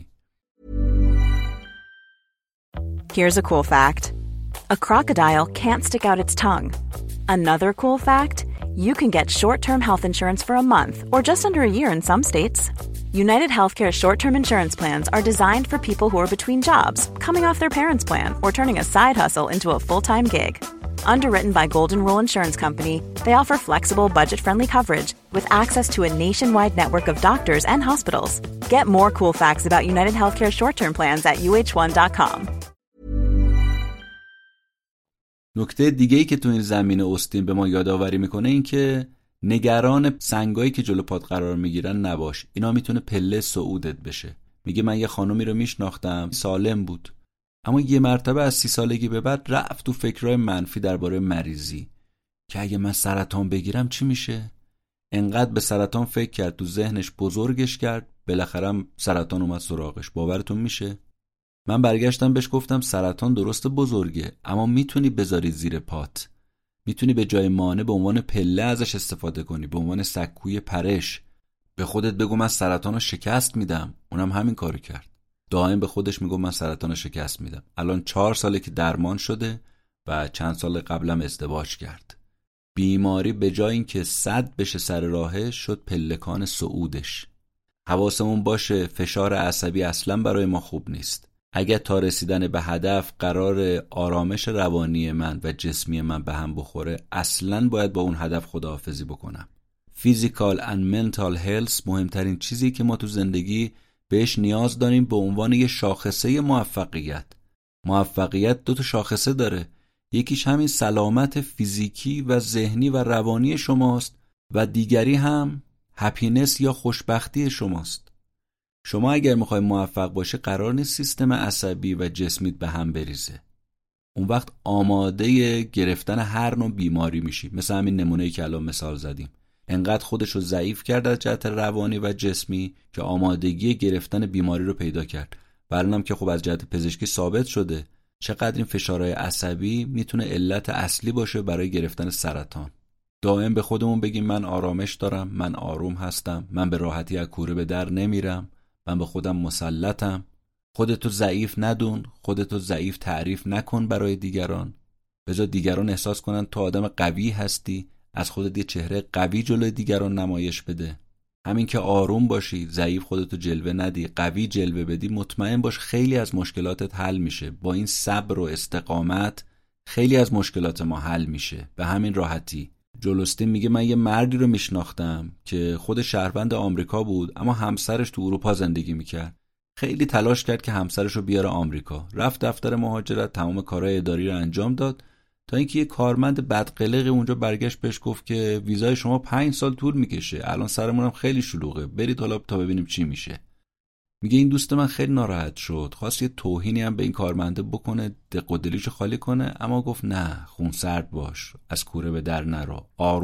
Here's a cool fact. A crocodile can't stick out its tongue. Another cool fact, you can get short-term health insurance for a month or just under a year in some states. United Healthcare short-term insurance plans are designed for people who are between jobs, coming off their parents' plan, or turning a side hustle into a full-time gig. Underwritten by Golden Rule Insurance Company, they offer flexible, budget-friendly coverage with access to a nationwide network of doctors and hospitals. Get more cool facts about United Healthcare short-term plans at uh1.com. نکته دیگه‌ای که تو این زمینه اوستین به ما یادآوری میکنه این که نگران سنگایی که جلو پات قرار میگیرن نباش. اینا میتونه پله صعودت بشه. میگه من یه خانومی رو میشناختم، سالم بود، اما یه مرتبه از 30 سالگی به بعد رفت تو فکرهای منفی درباره مریضی، که اگه من سرطان بگیرم چی میشه؟ انقدر به سرطان فکر کرد، تو ذهنش بزرگش کرد، بالاخره سرطان اومد سراغش. باورتون میشه؟ من برگشتم بهش گفتم سرطان درست بزرگه، اما میتونی بذاری زیر پات، میتونی به جای مانع به عنوان پله ازش استفاده کنی، به عنوان سکوی پرش. به خودت بگو من سرطان رو شکست میدم. اونم همین کارو کرد، دائم به خودش میگم من سرطان رو شکست میدم. الان 4 ساله که درمان شده و چند سال قبلم ازدواج کرد. بیماری به جای اینکه سد بشه سر راهش، شد پلکان صعودش. حواسمون باشه فشار عصبی اصلا برای ما خوب نیست. اگه تا رسیدن به هدف قرار آرامش روانی من و جسمی من به هم بخوره، اصلا باید با اون هدف خداحافظی بکنم. Physical and mental health مهمترین چیزی که ما تو زندگی بهش نیاز داریم به عنوان یه شاخصه موفقیت 2 تا شاخصه داره. یکیش همین سلامت فیزیکی و ذهنی و روانی شماست و دیگری هم هپینس یا خوشبختی شماست. شما اگر میخوای موفق باشه قرار نیست سیستم عصبی و جسمیت به هم بریزه. اون وقت آماده گرفتن هر نوع بیماری میشی. مثل همین نمونه‌ای که الان مثال زدیم، انقدر خودش رو ضعیف کرد از جهت روانی و جسمی که آمادگی گرفتن بیماری رو پیدا کرد. برنامه که خب از جهت پزشکی ثابت شده چقدر این فشارهای عصبی میتونه علت اصلی باشه برای گرفتن سرطان. دائم به خودمون بگیم من آرامش دارم، من آروم هستم، من به راحتی از کوره به در نمیرم، من به خودم مسلطم. خودتو ضعیف ندون، خودتو ضعیف تعریف نکن برای دیگران. بذار دیگران احساس کنن تو آدم قوی هستی، از خودت یه چهره قوی جلوی دیگران نمایش بده. همین که آروم باشی، ضعیف خودتو جلوه ندی، قوی جلوه بدی، مطمئن باش خیلی از مشکلاتت حل میشه. با این صبر و استقامت خیلی از مشکلات ما حل میشه به همین راحتی. جولستین میگه من یه مردی رو میشناختم که خود شهروند آمریکا بود، اما همسرش تو اروپا زندگی میکرد. خیلی تلاش کرد که همسرش رو بیاره آمریکا. رفت دفتر مهاجرت، تمام کارهای اداری رو انجام داد، تا اینکه یه کارمند بدقلقی اونجا برگشت بهش گفت که ویزای شما 5 سال طول میکشه، الان سرمونم خیلی شلوغه، برید حالا تا ببینیم چی میشه. میگه این دوست من خیلی ناراحت شد، خواست یه توهینی هم به این کارمنده بکنه، دق و دلیشو خالی کنه، اما گفت نه، خونسرد باش، از کوره به در نرو،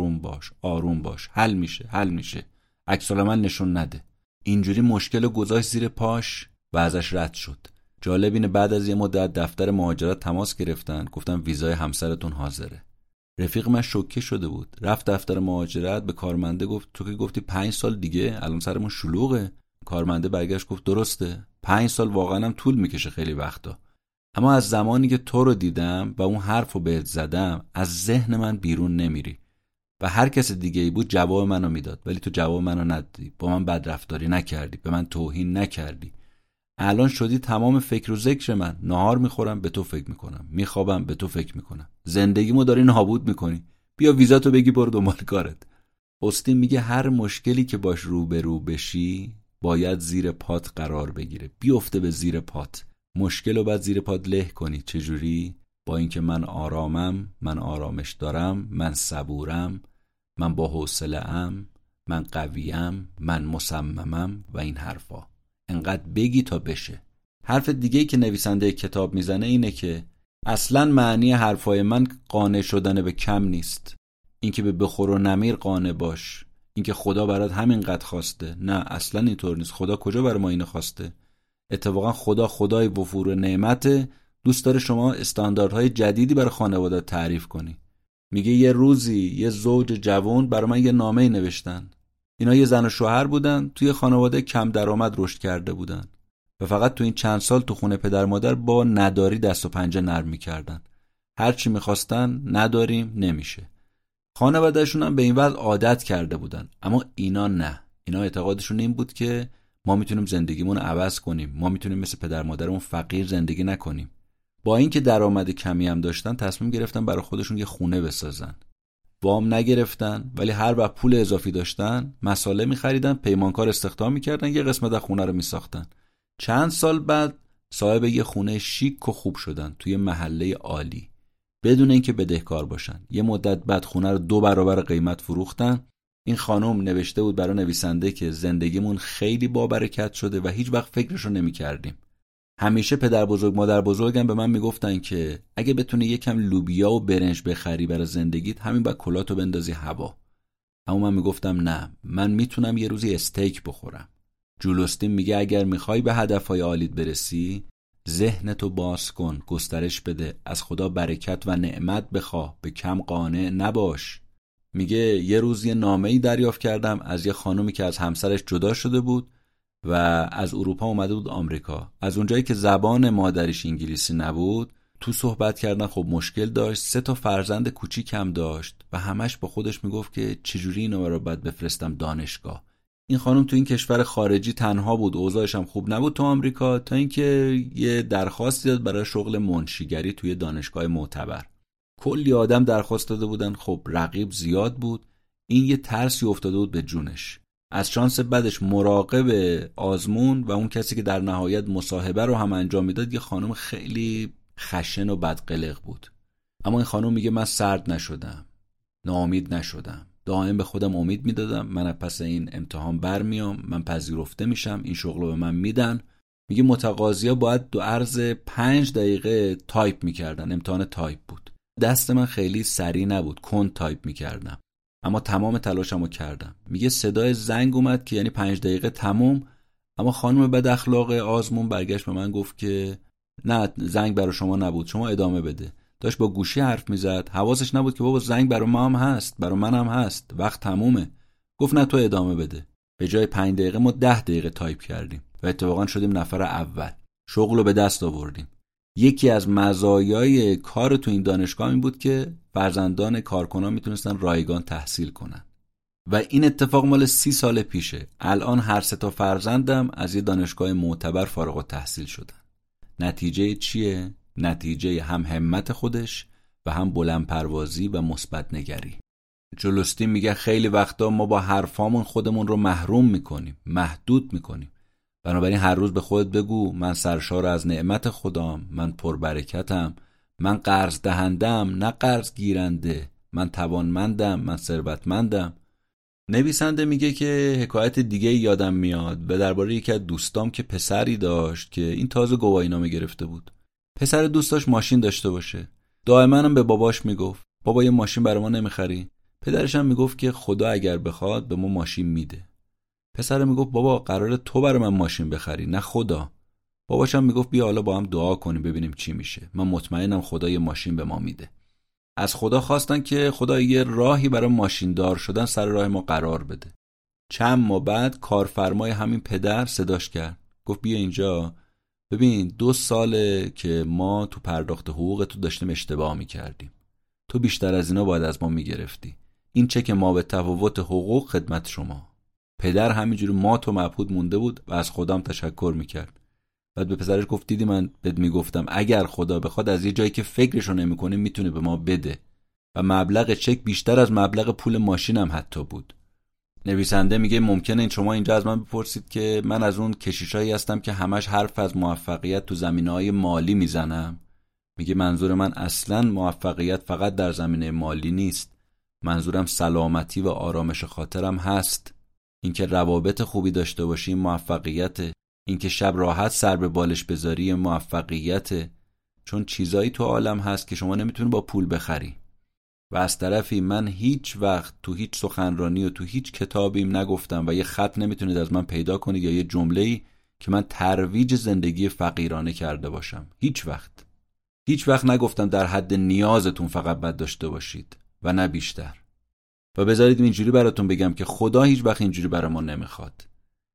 آروم باش، حل میشه، عکس العمل نشون نده. اینجوری مشکل گذاشت زیر پاش و ازش رد شد. جالب اینه بعد از یه مدت دفتر مهاجرت تماس گرفتن، گفتن ویزای همسرتون حاضره. رفیق من شوکه شده بود، رفت دفتر مهاجرت به کارمنده گفت تو که گفتی 5 سال دیگه، الان سرمون شلوغه. کارمنده برگشت گفت درسته، 5 سال واقعا هم طول میکشه خیلی وقتا، اما از زمانی که تو رو دیدم و اون حرفو بهت زدم از ذهن من بیرون نمیری. و هر کس دیگه ای بود جواب منو میداد، ولی تو جواب منو ندادی، با من بدرفتاری نکردی، به من توهین نکردی. الان شدی تمام فکر و ذکر من. نهار میخورم به تو فکر میکنم، میخوابم به تو فکر میکنم، زندگیمو داری نابود میکنی. بیا ویزاتو بگی برو دنبال کارت. اوستین میگه هر مشکلی که باش روبرو بشی باید زیر پات قرار بگیره، بیفته به زیر پات. مشکلو بعد زیر پات له کنی. چجوری؟ با اینکه من آرامم، من آرامش دارم، من صبورم، من با حوصله ام، من قویم، من مصممم و این حرفا. انقدر بگی تا بشه. حرف دیگه‌ای که نویسنده کتاب میزنه اینه که اصلاً معنی حرفای من قانع شدن به کم نیست. اینکه به بخور و نمیر قانع باش، اینکه خدا برات همینقدر خواسته. نه، اصلاً اینطور نیست. خدا کجا برای ما اینو خواسته؟ اتفاقا خدا خدای وفور و نعمت، دوست داره شما استانداردهای جدیدی برای خانواده تعریف کنی. میگه یه روزی یه زوج جوان برای من یه نامه نوشتن. اینا یه زن و شوهر بودن، توی خانواده کم درآمد رشد کرده بودن و فقط تو این چند سال تو خونه پدر مادر با نداری دست و پنجه نرم میکردن. هر چی میخواستن نداریم، نمیشه. خانوادهشون هم به این وضع عادت کرده بودن، اما اینا نه. اینا اعتقادشون این بود که ما میتونیم زندگیمون عوض کنیم، ما میتونیم مثل پدر مادرمون فقیر زندگی نکنیم. با اینکه درآمد کمی هم داشتن، تصمیم گرفتن برای خودشون یه خونه بسازن. وام نگرفتن، ولی هر وقت پول اضافی داشتن مساله می‌خریدن، پیمانکار استخدام می‌کردن، یه قسمت از خونه رو می‌ساختن. چند سال بعد صاحب یه خونه شیک و خوب شدن توی محله عالی، بدون اینکه بدهکار باشن. یه مدت بعد خونه رو 2 برابر قیمت فروختن. این خانم نوشته بود برای نویسنده که زندگیمون خیلی بابرکت شده و هیچ وقت فکرشو نمی‌کردیم. همیشه پدر بزرگ مادر بزرگم به من میگفتن که اگه بتونی یکم لوبیا و برنج بخری برای زندگیت، همین بعد کلاتو بندازی هوا. اما من میگفتم نه، من میتونم یه روزی استیک بخورم. جول استین میگه اگر میخوای به هدفهای عالیت برسی، ذهنتو باز کن، گسترش بده، از خدا برکت و نعمت بخواه، به کم قانع نباش. میگه یه روز یه نامه‌ای دریافت کردم از یه خانومی که از همسرش جدا شده بود و از اروپا اومده بود آمریکا. از اونجایی که زبان مادریش انگلیسی نبود، تو صحبت کردن خب مشکل داشت. 3 تا فرزند کوچیک هم داشت و همش با خودش میگفت که چجوری اینو رو باید بفرستم دانشگاه. این خانم تو این کشور خارجی تنها بود، اوضاعش هم خوب نبود تو آمریکا، تا اینکه یه درخواست داد برای شغل منشیگری توی دانشگاه معتبر. کلی آدم درخواست داده بودن، خب رقیب زیاد بود. این یه ترسی افتاده بود به جونش. از شانس بدش مراقب آزمون و اون کسی که در نهایت مصاحبه رو هم انجام میداد یه خانم خیلی خشن و بدقلق بود. اما این خانم میگه من سرد نشدم، ناامید نشدم، دائم به خودم امید میدادم من از پس این امتحان برمیام، من پذیرفته میشم، این شغل رو به من میدن. میگه متقاضیا باید دو عرض 5 دقیقه تایپ میکردن. امتحان تایپ بود. دست من خیلی سریع نبود، کند تایپ میکردم، اما تمام تلاشمو کردم. میگه صدای زنگ اومد که یعنی 5 دقیقه تموم، اما خانم بد اخلاق آزمون برگشت به من گفت که نه، زنگ برای شما نبود، شما ادامه بده. داشت با گوشی حرف میزد، حواسش نبود که بابا زنگ برای ما هم هست، برای من هم هست، وقت تمومه. گفت نه، تو ادامه بده. به جای 5 دقیقه ما 10 دقیقه تایپ کردیم و اتفاقا شدیم نفر اول. شغلو به دست آوردیم. یکی از مزایای کار تو این دانشگاه این بود که فرزندان کارکنان میتونستن رایگان تحصیل کنن و این اتفاق مال 30 سال پیشه. الان هر 3 تا فرزندم از یه دانشگاه معتبر فارغ التحصیل شدن. نتیجه چیه؟ نتیجه هم همت خودش و هم بلند پروازی و مثبت نگری. جول استین میگه خیلی وقتا ما با حرفامون خودمون رو محروم میکنیم، محدود میکنیم. بنابراین هر روز به خودت بگو من سرشار از نعمت خدام، من پربرکتم، من قرض دهندم نه قرض گیرنده، من توانمندم، من ثروتمندم. نویسنده میگه که حکایت دیگه یادم میاد به درباره یکی از دوستام که پسری داشت که این تازه گواهینامه گرفته بود. پسر دوستاش ماشین داشته باشه. دائما هم به باباش میگفت بابا یه ماشین برای ما نمیخری؟ پدرش هم میگفت که خدا اگر بخواد به ما ماشین میده. پسر میگفت بابا قراره تو برای من ماشین بخری نه خدا. باباش هم میگفت بیا حالا با هم دعا کنیم ببینیم چی میشه. من مطمئنم خدا یه ماشین به ما میده. از خدا خواستن که خدا یه راهی برای ماشین دار شدن سر راه ما قرار بده. چند ماه بعد کارفرمای همین پدر صداش کرد. گفت بیا اینجا ببین 2 ساله که ما تو پرداخت حقوق تو داشتیم اشتباه میکردیم. تو بیشتر از اینا باید از ما میگرفتی. این چک ما به تفاوت حقوق خدمت شما. پدر همینجوری مات و مبهوت مونده بود و از خدام تشکر میکرد. بعد به پسرش گفت دیدی من بهت میگفتم اگر خدا بخواد از یه جایی که فکرشو نمیکنیم میتونه به ما بده. و مبلغ چک بیشتر از مبلغ پول ماشینم حتی بود. نویسنده میگه ممکنه این شما اینجا از من بپرسید که من از اون کشیشایی هستم که همش حرف از موفقیت تو زمینه‌های مالی میزنم. میگه منظور من اصلاً موفقیت فقط در زمینه مالی نیست. منظورم سلامتی و آرامش خاطرم هست. اینکه روابط خوبی داشته باشی موفقیت، اینکه شب راحت سر به بالش بذاری موفقیت. چون چیزایی تو عالم هست که شما نمیتونی با پول بخری. و از طرفی من هیچ وقت تو هیچ سخنرانی و تو هیچ کتابیم نگفتم و یه خط نمیتونید از من پیدا کنید یا یه جمله‌ای که من ترویج زندگی فقیرانه کرده باشم. هیچ وقت نگفتم در حد نیازتون فقط باید داشته باشید و نه بیشتر. و بذارید اینجوری براتون بگم که خدا هیچ وقت اینجوری برای ما نمیخواد.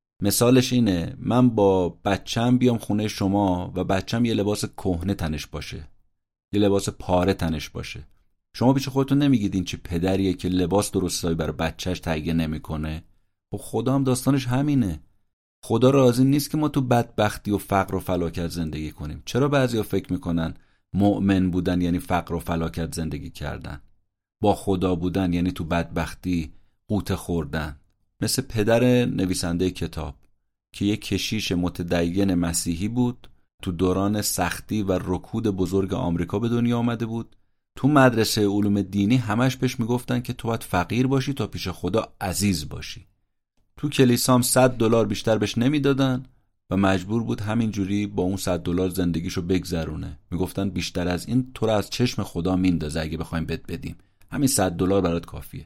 مثالش اینه، من با بچم بیام خونه شما و بچم یه لباس کهنه تنش باشه، یه لباس پاره تنش باشه. شما پیش خودتون نمیگید این چه پدریه که لباس درستایی برای بچهش تهیه نمیکنه؟ خب خدا هم داستانش همینه. خدا راضی نیست که ما تو بدبختی و فقر و فلاکت زندگی کنیم. چرا بعضیا فکر میکنن مؤمن بودن یعنی فقر و فلاکت زندگی کردن؟ با خدا بودن یعنی تو بدبختی قوت خوردن. مثل پدر نویسنده کتاب که یک کشیش متدین مسیحی بود، تو دوران سختی و رکود بزرگ آمریکا به دنیا آمده بود. تو مدرسه علوم دینی همش بهش میگفتن که تو باید فقیر باشی تا پیش خدا عزیز باشی. تو کلیسام $100 بیشتر بهش نمیدادن و مجبور بود همینجوری با اون $100 زندگیشو بگذرونه. میگفتن بیشتر از این تو رو از چشم خدا میندازه، اگه بخوایم بهت بدیم همین $100 برات کافیه.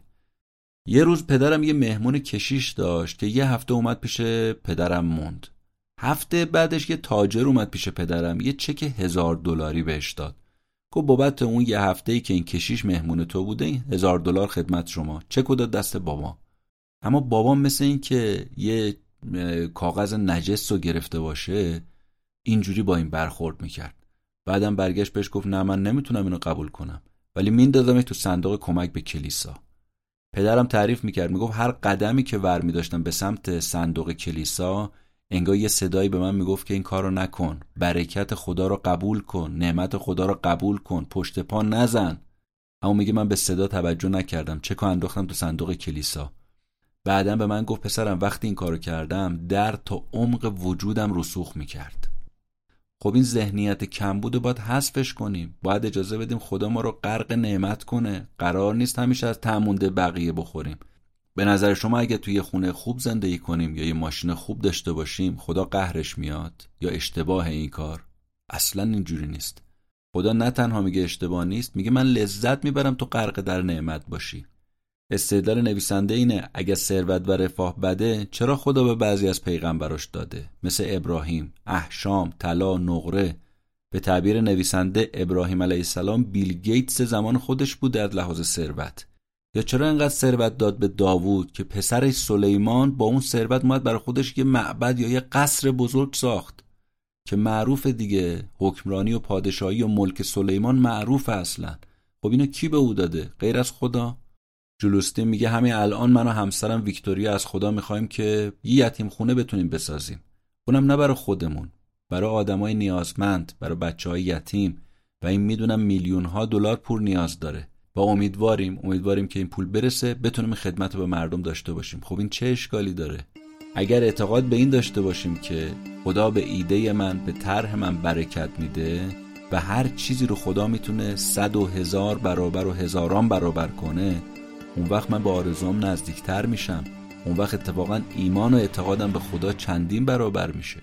یه روز پدرم یه مهمون کشیش داشت که یه هفته اومد پیش پدرم موند. هفته بعدش یه تاجر اومد پیش پدرم، یه چک $1000 بهش داد. گفت بابت اون یه هفته‌ای که این کشیش مهمون تو بوده این $1000 خدمت شما. چکو داد دست بابا. اما بابام مثل این که یه کاغذ نجس رو گرفته باشه اینجوری با این برخورد میکرد. بعدم برگشت بهش گفت نه من نمیتونم اینو قبول کنم، ولی میندازمش تو صندوق کمک به کلیسا. پدرم تعریف میکرد، میگفت هر قدمی که ور میداشتم به سمت صندوق کلیسا انگار یه صدایی به من میگفت که این کارو نکن، برکت خدا رو قبول کن، نعمت خدا رو قبول کن، پشت پا نزن. اما میگه من به صدا توجه نکردم، چکو انداختم تو صندوق کلیسا. بعدم به من گفت پسرم وقتی این کارو کردم در تا عمق وجودم رسوخ میکرد. خب این ذهنیت کمبود رو باید حذفش کنیم. باید اجازه بدیم خدا ما رو غرق نعمت کنه. قرار نیست همیشه از تمونده بقیه بخوریم. به نظر شما اگه توی یه خونه خوب زندگی کنیم یا یه ماشین خوب داشته باشیم خدا قهرش میاد یا اشتباه این کار؟ اصلا اینجوری نیست. خدا نه تنها میگه اشتباه نیست، میگه من لذت میبرم تو غرق در نعمت باشی. استدلال نویسنده اینه اگه ثروت و رفاه بده چرا خدا به بعضی از پیغمبراش داده؟ مثل ابراهیم، احشام، طلا، نقره. به تعبیر نویسنده ابراهیم علیه السلام بیل گیتس زمان خودش بوده از لحاظ ثروت. یا چرا اینقدر ثروت داد به داوود که پسرش سلیمان با اون ثروت اومد برای خودش یه معبد یا یه قصر بزرگ ساخت که معروف دیگه، حکمرانی و پادشاهی و ملک سلیمان معروف اصلا. خب اینو کی به او داده غیر از خدا؟ جولوستین میگه همین الان من و همسرم ویکتوریا از خدا میخوایم که یه یتیم خونه بتونیم بسازیم. اونم نه برای خودمون، برای آدمای نیازمند، برای بچهای یتیم. و این میدونم میلیون‌ها دلار پول نیاز داره. و امیدواریم که این پول برسه بتونیم خدمت به مردم داشته باشیم. خب این چه اشکالی داره؟ اگر اعتقاد به این داشته باشیم که خدا به ایده من، به طرح من برکت میده و هر چیزی رو خدا میتونه 100 و 1000 برابر و هزاران برابر کنه، اون وقت من به آرزوام نزدیکتر میشم. اون وقت اتفاقا ایمان و اعتقادم به خدا چندین برابر میشه.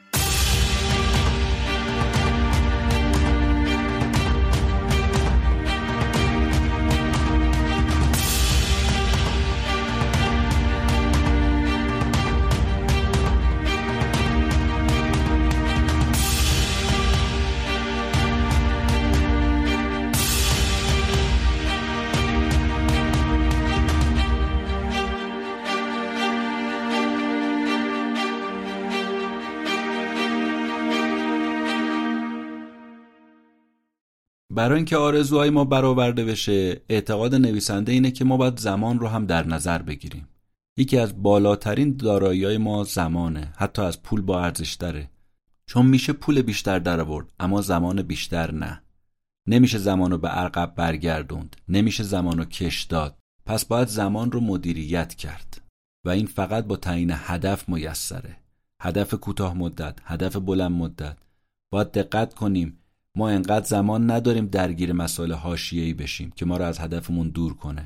برای اینکه آرزوهای ما برآورده بشه، اعتقاد نویسنده اینه که ما باید زمان رو هم در نظر بگیریم. یکی از بالاترین دارایی‌های ما زمانه، حتی از پول با ارزش‌تره. چون میشه پول بیشتر درآورد، اما زمان بیشتر نه. نمیشه زمانو به عقب برگردوند، نمیشه زمانو کش داد. پس باید زمان رو مدیریت کرد. و این فقط با تعیین هدف میسره. هدف کوتاه مدت، هدف بلند مدت. باید دقت کنیم ما انقدر زمان نداریم درگیر مسائل حاشیه‌ای بشیم که ما رو از هدفمون دور کنه.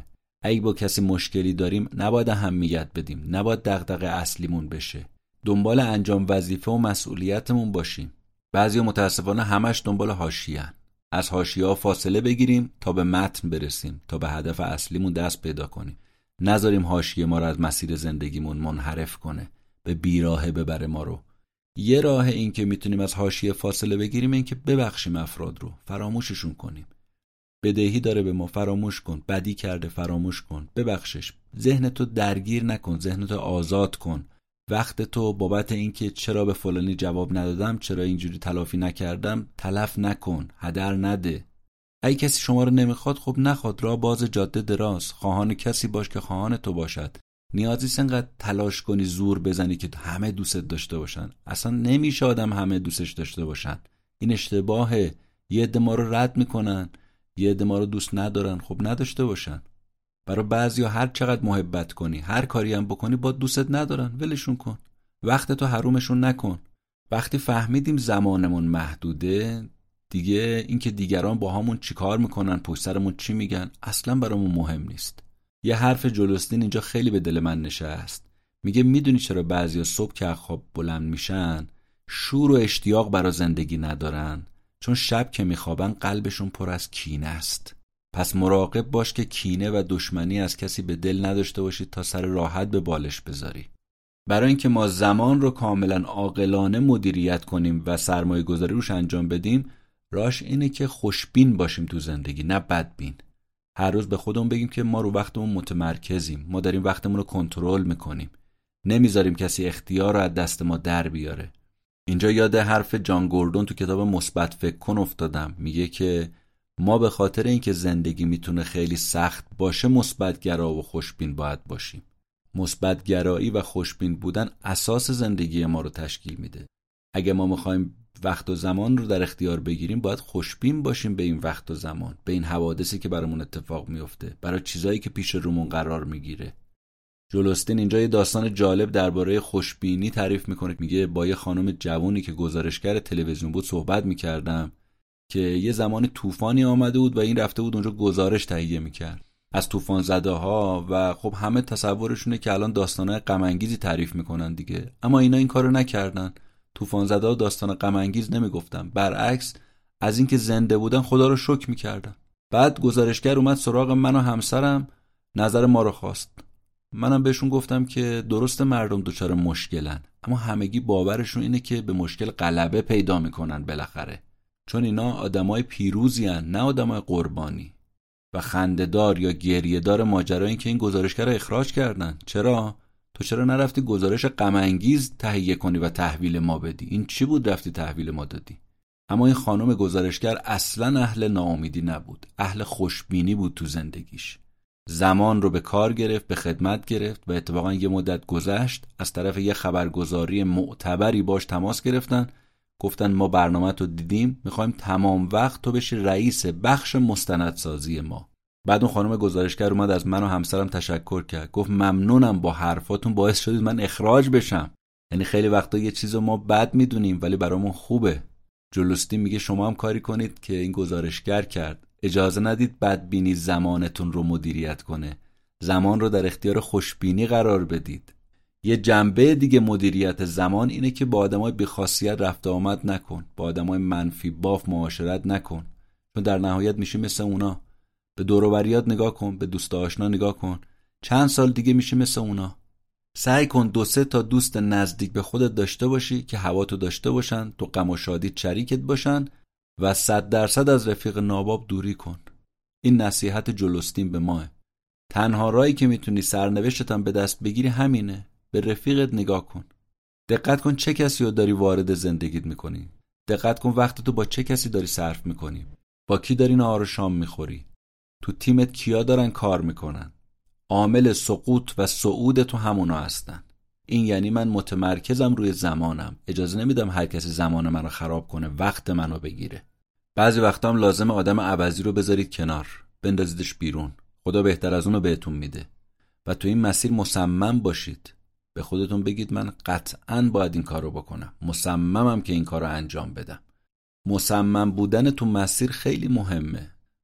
اگه با کسی مشکلی داریم نباید اهمیت بدیم، نباید دغدغه اصلیمون بشه. دنبال انجام وظیفه و مسئولیتمون باشیم. بعضیا متاسفانه همش دنبال حاشیه‌ان. از حاشیه‌ها فاصله بگیریم تا به متن برسیم، تا به هدف اصلیمون دست پیدا کنیم. نذاریم حاشیه ما رو از مسیر زندگیمون منحرف کنه، به بیراهه ببره ما رو. یه راه این که میتونیم از حاشیه فاصله بگیریم این که ببخشیم افراد رو، فراموششون کنیم. بدهی داره به ما، فراموش کن. بدی کرده، فراموش کن. ببخشش. ذهنتو درگیر نکن، ذهنتو آزاد کن. وقتتو بابت اینکه چرا به فلانی جواب ندادم، چرا اینجوری تلافی نکردم تلف نکن، هدر نده. اگه کسی شما رو نمیخواد خب نخواد، راه باز، جاده دراز. خواهان کسی باش که خواهان تو باشد. نیازی نیست انقدر تلاش کنی زور بزنی که همه دوست داشته باشن. اصلا نمیشه آدم همه دوستش داشته باشن. این اشتباهه. یه عده ما رو رد میکنن، یه عده ما رو دوست ندارن، خب نداشته باشن. برای بعضیا هر چقدر محبت کنی، هر کاری هم بکنی با دوستت ندارن، ولشون کن. وقتتو حرومشون نکن. وقتی فهمیدیم زمانمون محدوده، دیگه اینکه دیگران با همون چی کار میکنن، پشت سرمون چی میگن، اصلا برامون مهم نیست. یه حرف جلوستین اینجا خیلی به دل من نشست. میگه میدونی چرا بعضیا صبح که خواب بلند میشن شور و اشتیاق برای زندگی ندارن؟ چون شب که میخوابن قلبشون پر از کینه است. پس مراقب باش که کینه و دشمنی از کسی به دل نداشته باشی تا سر راحت به بالش بذاری. برای اینکه ما زمان رو کاملا عاقلانه مدیریت کنیم و سرمایه گذاری روش انجام بدیم، راهش اینه که خوشبین باشیم تو زندگی، نه بدبین. هر روز به خودمون بگیم که ما رو وقتمون متمرکزیم، ما داریم وقتمون رو کنترل میکنیم، نمیذاریم کسی اختیار رو از دست ما در بیاره. اینجا یاد حرف جان گوردون تو کتاب مثبت فکر کن افتادم. میگه که ما به خاطر اینکه زندگی میتونه خیلی سخت باشه مثبت گرا و خوشبین باید باشیم. مثبت گرایی و خوشبین بودن اساس زندگی ما رو تشکیل میده. اگه ما میخوایم وقت و زمان رو در اختیار بگیریم باید خوشبین باشیم به این وقت و زمان، به این حوادثی که برامون اتفاق میفته، برای چیزایی که پیش رومون قرار میگیره. جلوستین اینجا یه داستان جالب درباره خوشبینی تعریف میکنه. میگه با یه خانم جوونی که گزارشگر تلویزیون بود صحبت میکردم که یه زمان طوفانی آمده بود و این رفته بود اونجا گزارش تهیه میکرد از طوفان زده ها و خب همه تصورشونه که الان داستانای غم انگیزی تعریف میکنن دیگه، اما اینا این کارو نکردن. طوفان زده ها داستان غم انگیز نمیگفتن، برعکس از اینکه زنده بودن خدا رو شکر میکردن. بعد گزارشگر اومد سراغ من و همسرم، نظر ما رو خواست. منم بهشون گفتم که درست مردم دچار مشکلن، اما همگی باورشون اینه که به مشکل غلبه پیدا میکنن بالاخره، چون اینا آدمای پیروزی هن، نه آدمای قربانی. و خنده‌دار یا گریه‌دار ماجرا این که این گزارشگر رو اخراج کردن. چرا؟ تو چرا نرفتی گزارش غم انگیز تهیه کنی و تحویل ما بدی؟ این چی بود رفتی تحویل ما دادی؟ اما این خانم گزارشگر اصلا اهل ناامیدی نبود، اهل خوشبینی بود تو زندگیش. زمان رو به کار گرفت، به خدمت گرفت و اتفاقا یه مدت گذشت، از طرف یه خبرگزاری معتبری باش تماس گرفتن، گفتن ما برنامه تو دیدیم، میخوایم تمام وقت تو بشی رئیس بخش مستندسازی ما. بعد اون خانم گزارشگر اومد از من و همسرم تشکر کرد، گفت ممنونم، با حرفاتون باعث شدید من اخراج بشم. یعنی خیلی وقتا یه چیزو ما بد میدونیم ولی برامون خوبه. جلوستین میگه شما هم کاری کنید که این گزارشگر کرد. اجازه ندید بدبینی زمانتون رو مدیریت کنه. زمان رو در اختیار خوشبینی قرار بدید. یه جنبه دیگه مدیریت زمان اینه که با آدمای بی‌خاصیت رفت آمد نکن، با آدمای منفی باف معاشرت نکن، چون در نهایت میشی مثل اونا. به دور و بریات نگاه کن، به دوست آشنا نگاه کن، چند سال دیگه میشی مثل اونا. سعی کن 2-3 تا دوست نزدیک به خودت داشته باشی که هواتو داشته باشن، تو غم و شادی شریکت باشن و 100% از رفیق ناباب دوری کن. این نصیحت جلوستین به ماه. تنها راهی که میتونی سرنوشتت هم به دست بگیری همینه. به رفیقت نگاه کن. دقت کن چه کسی رو داری وارد زندگیت میکنی. دقت کن وقتتو با چه کسی داری صرف میکنی. با کی داری نهار و شام میخوری. تو تیمت کیا دارن کار میکنن. عامل سقوط و صعود تو همونا هستن. این یعنی من متمرکزم روی زمانم. اجازه نمیدم هر کسی زمان منو خراب کنه، وقت منو بگیره. بعضی وقتا هم لازمه آدم عوضی رو بذارید کنار، بندازیدش بیرون. خدا بهتر از اونو بهتون میده. و تو این مسیر مصمم باشید. به خودتون بگید من قطعاً باید این کارو بکنم. مصممم که این کارو انجام بدم. مصمم بودن تو مسیر خیلی مهمه.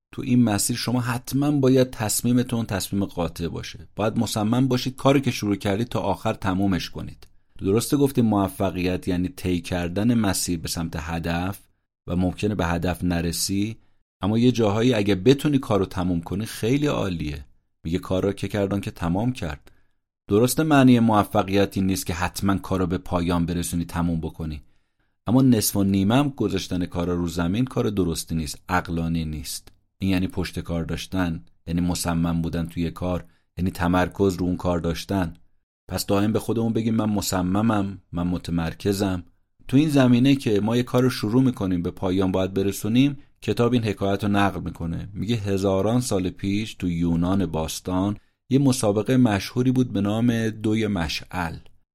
تو این مسیر شما حتما باید تصمیمتون تصمیم قاطع باشه. باید مصمم باشید کاری که شروع کردید تا آخر تمومش کنید. درسته گفتیم موفقیت یعنی طی کردن مسیر به سمت هدف و ممکنه به هدف نرسی، اما یه جاهایی اگه بتونی کارو تموم کنی خیلی عالیه. میگه کارا که کردن که تمام کرد. درسته معنی موفقیت این نیست که حتما کارو به پایان برسونی تموم بکنی، اما نصف و نیمه هم گذاشتن کارا رو زمین کار درستی نیست، عقلانی نیست. این یعنی پشت کار داشتن، یعنی مصمم بودن توی کار، یعنی تمرکز رو اون کار داشتن. پس دائم به خودمون بگیم من مصممم، من متمرکزم. تو این زمینه که ما یه کار رو شروع میکنیم به پایان باید برسونیم، کتاب این حکایت رو نقل میکنه. میگه هزاران سال پیش تو یونان باستان یه مسابقه مشهوری بود به نام دوی مشعل.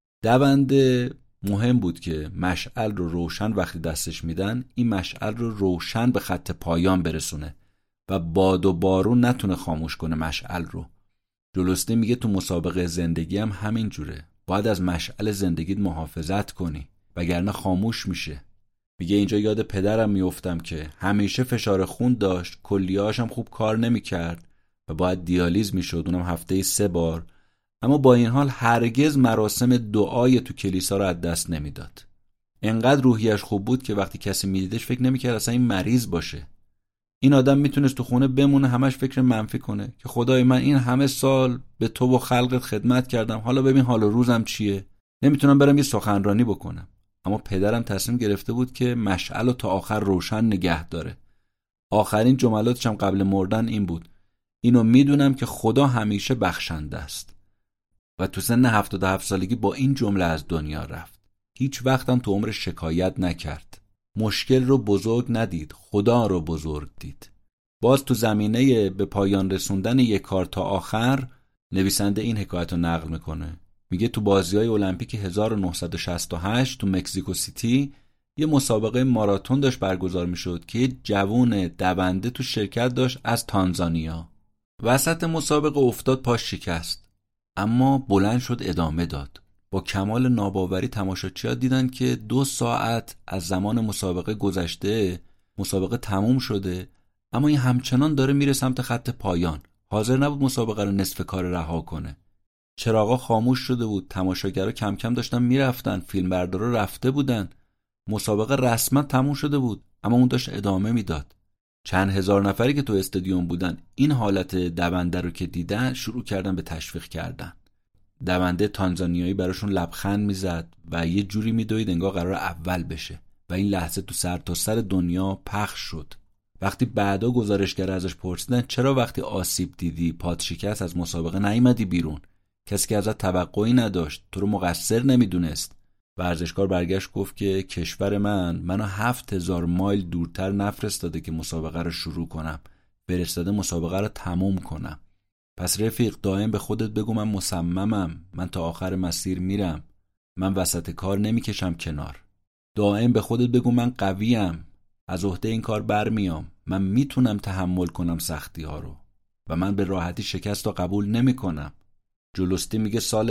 دونده مهم بود که مشعل رو روشن وقتی دستش میدن این مشعل رو روشن به خط پایان برسونه و باد و بارون نتونه خاموش کنه مشعل رو. جلوستی میگه تو مسابقه زندگی هم همین جوره. باید از مشعل زندگیت محافظت کنی وگرنه خاموش میشه. میگه اینجا یاد پدرم میافتم که همیشه فشار خون داشت، کلیه‌اش هم خوب کار نمیکرد و باید دیالیز میشد، اونم هفته 3 بار. اما با این حال هرگز مراسم دعای تو کلیسا رو از دست نمیداد. انقدر روحیش خوب بود که وقتی کسی میدیدش فکر نمیکرد اصلا این مریض باشه. این آدم میتونست تو خونه بمونه همش فکر منفی کنه که خدای من این همه سال به تو و خلقت خدمت کردم، حالا ببین حال و روزم چیه، نمیتونم برم یه سخنرانی بکنم. اما پدرم تصمیم گرفته بود که مشعل رو تا آخر روشن نگه داره. آخرین جملاتش هم قبل مردن این بود: اینو میدونم که خدا همیشه بخشنده است. و تو سن 77 سالگی با این جمله از دنیا رفت. هیچ وقت هم تو عمرش شکایت نکرد. مشکل رو بزرگ ندید، خدا رو بزرگ دید. باز تو زمینه به پایان رسوندن یک کار تا آخر نویسنده این حکایت رو نقل میکنه. میگه تو بازی‌های المپیک 1968 تو مکزیکو سیتی یه مسابقه ماراتون داشت برگزار میشد که یه جوون دونده تو شرکت داشت از تانزانیا. وسط مسابقه افتاد، پاش شکست، اما بلند شد ادامه داد. با کمال ناباوری تماشاچی‌ها دیدن که 2 ساعت از زمان مسابقه گذشته، مسابقه تموم شده، اما این همچنان داره میره سمت خط پایان. حاضر نبود مسابقه رو نصف کار رها کنه. چراغا خاموش شده بود، تماشاگرها کم کم داشتن میرفتن، فیلمبردارا رفته بودن. مسابقه رسما تموم شده بود، اما اون داشت ادامه میداد. چند هزار نفری که تو استادیوم بودن این حالت دونده رو که دیدن شروع کردن به تشویق کردن. دونده تانزانیایی براشون لبخند میزد و یه جوری میدوید انگار قرار اول بشه و این لحظه تو سرتاسر دنیا پخش شد. وقتی بعدا گزارشگر ازش پرسیدن چرا وقتی آسیب دیدی پات شکست از مسابقه نیومدی بیرون؟ کسی که ازت توقعی نداشت، تو رو مقصر نمیدونست. ورزشکار برگشت گفت که کشور منو 7000 مایل دورتر نفرستاده که مسابقه رو شروع کنم، فرستاده مسابقه رو تموم کنم. پس رفیق دائم به خودت بگو من مصممم، من تا آخر مسیر میرم، من وسط کار نمیکشم کنار. دائم به خودت بگو من قویم، از عهده این کار برمیام، من میتونم تحمل کنم سختی ها رو و من به راحتی شکست رو قبول نمیکنم. جلوستی میگه سال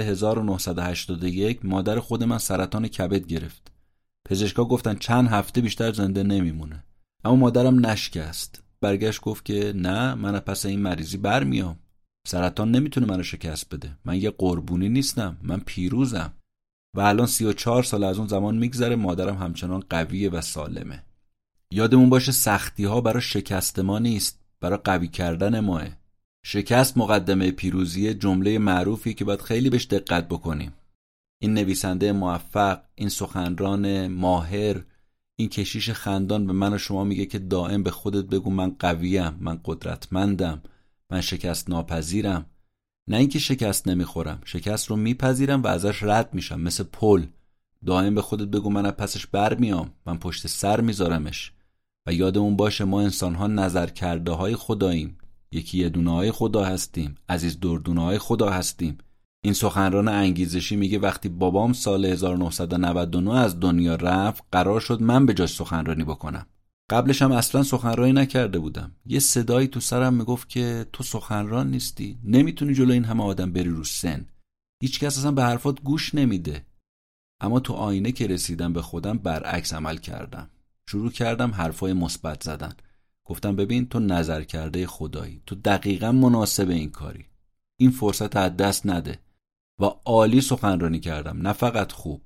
1981 مادر خود من سرطان کبد گرفت. پزشکا گفتن چند هفته بیشتر زنده نمیمونه، اما مادرم نشکست. برگشت گفت که نه، من پس این مریضی برمیام. سرطان نمیتونه منو شکست بده، من یه قربونی نیستم، من پیروزم. و الان 34 سال از اون زمان میگذره، مادرم همچنان قویه و سالمه. یادمون باشه سختی ها برای شکست ما نیست، برای قوی کردن ماه. شکست مقدمه پیروزی، جمله معروفی که باید خیلی بهش دقت بکنیم. این نویسنده موفق، این سخنران ماهر، این کشیش خندان به من و شما میگه که دائم به خودت بگو من قویم، من قدرتمندم، من شکست ناپذیرم. نه اینکه شکست نمیخورم، شکست رو میپذیرم و ازش رد میشم مثل پل. دائم به خودت بگو من از پسش برمیام، من پشت سر میذارمش. و یادمون باشه ما انسان‌ها نظر کرده های خداییم، یکی یه دونه های خدا هستیم، عزیز دردونه های خدا هستیم. این سخنران انگیزشی میگه وقتی بابام سال 1999 از دنیا رفت، قرار شد من به جاش سخنرانی بکنم. قبلش هم اصلا سخنرانی نکرده بودم. یه صدایی تو سرم میگفت که تو سخنران نیستی، نمیتونی جلو این همه آدم بری رو سن، هیچ کس اصلا به حرفات گوش نمیده. اما تو آینه که رسیدم به خودم برعکس عمل کردم. شروع کردم حرفای مثبت زدن. گفتم ببین تو نظر کرده خدایی، تو دقیقاً مناسب این کاری، این فرصت از دست نده. و عالی سخنرانی کردم، نه فقط خوب.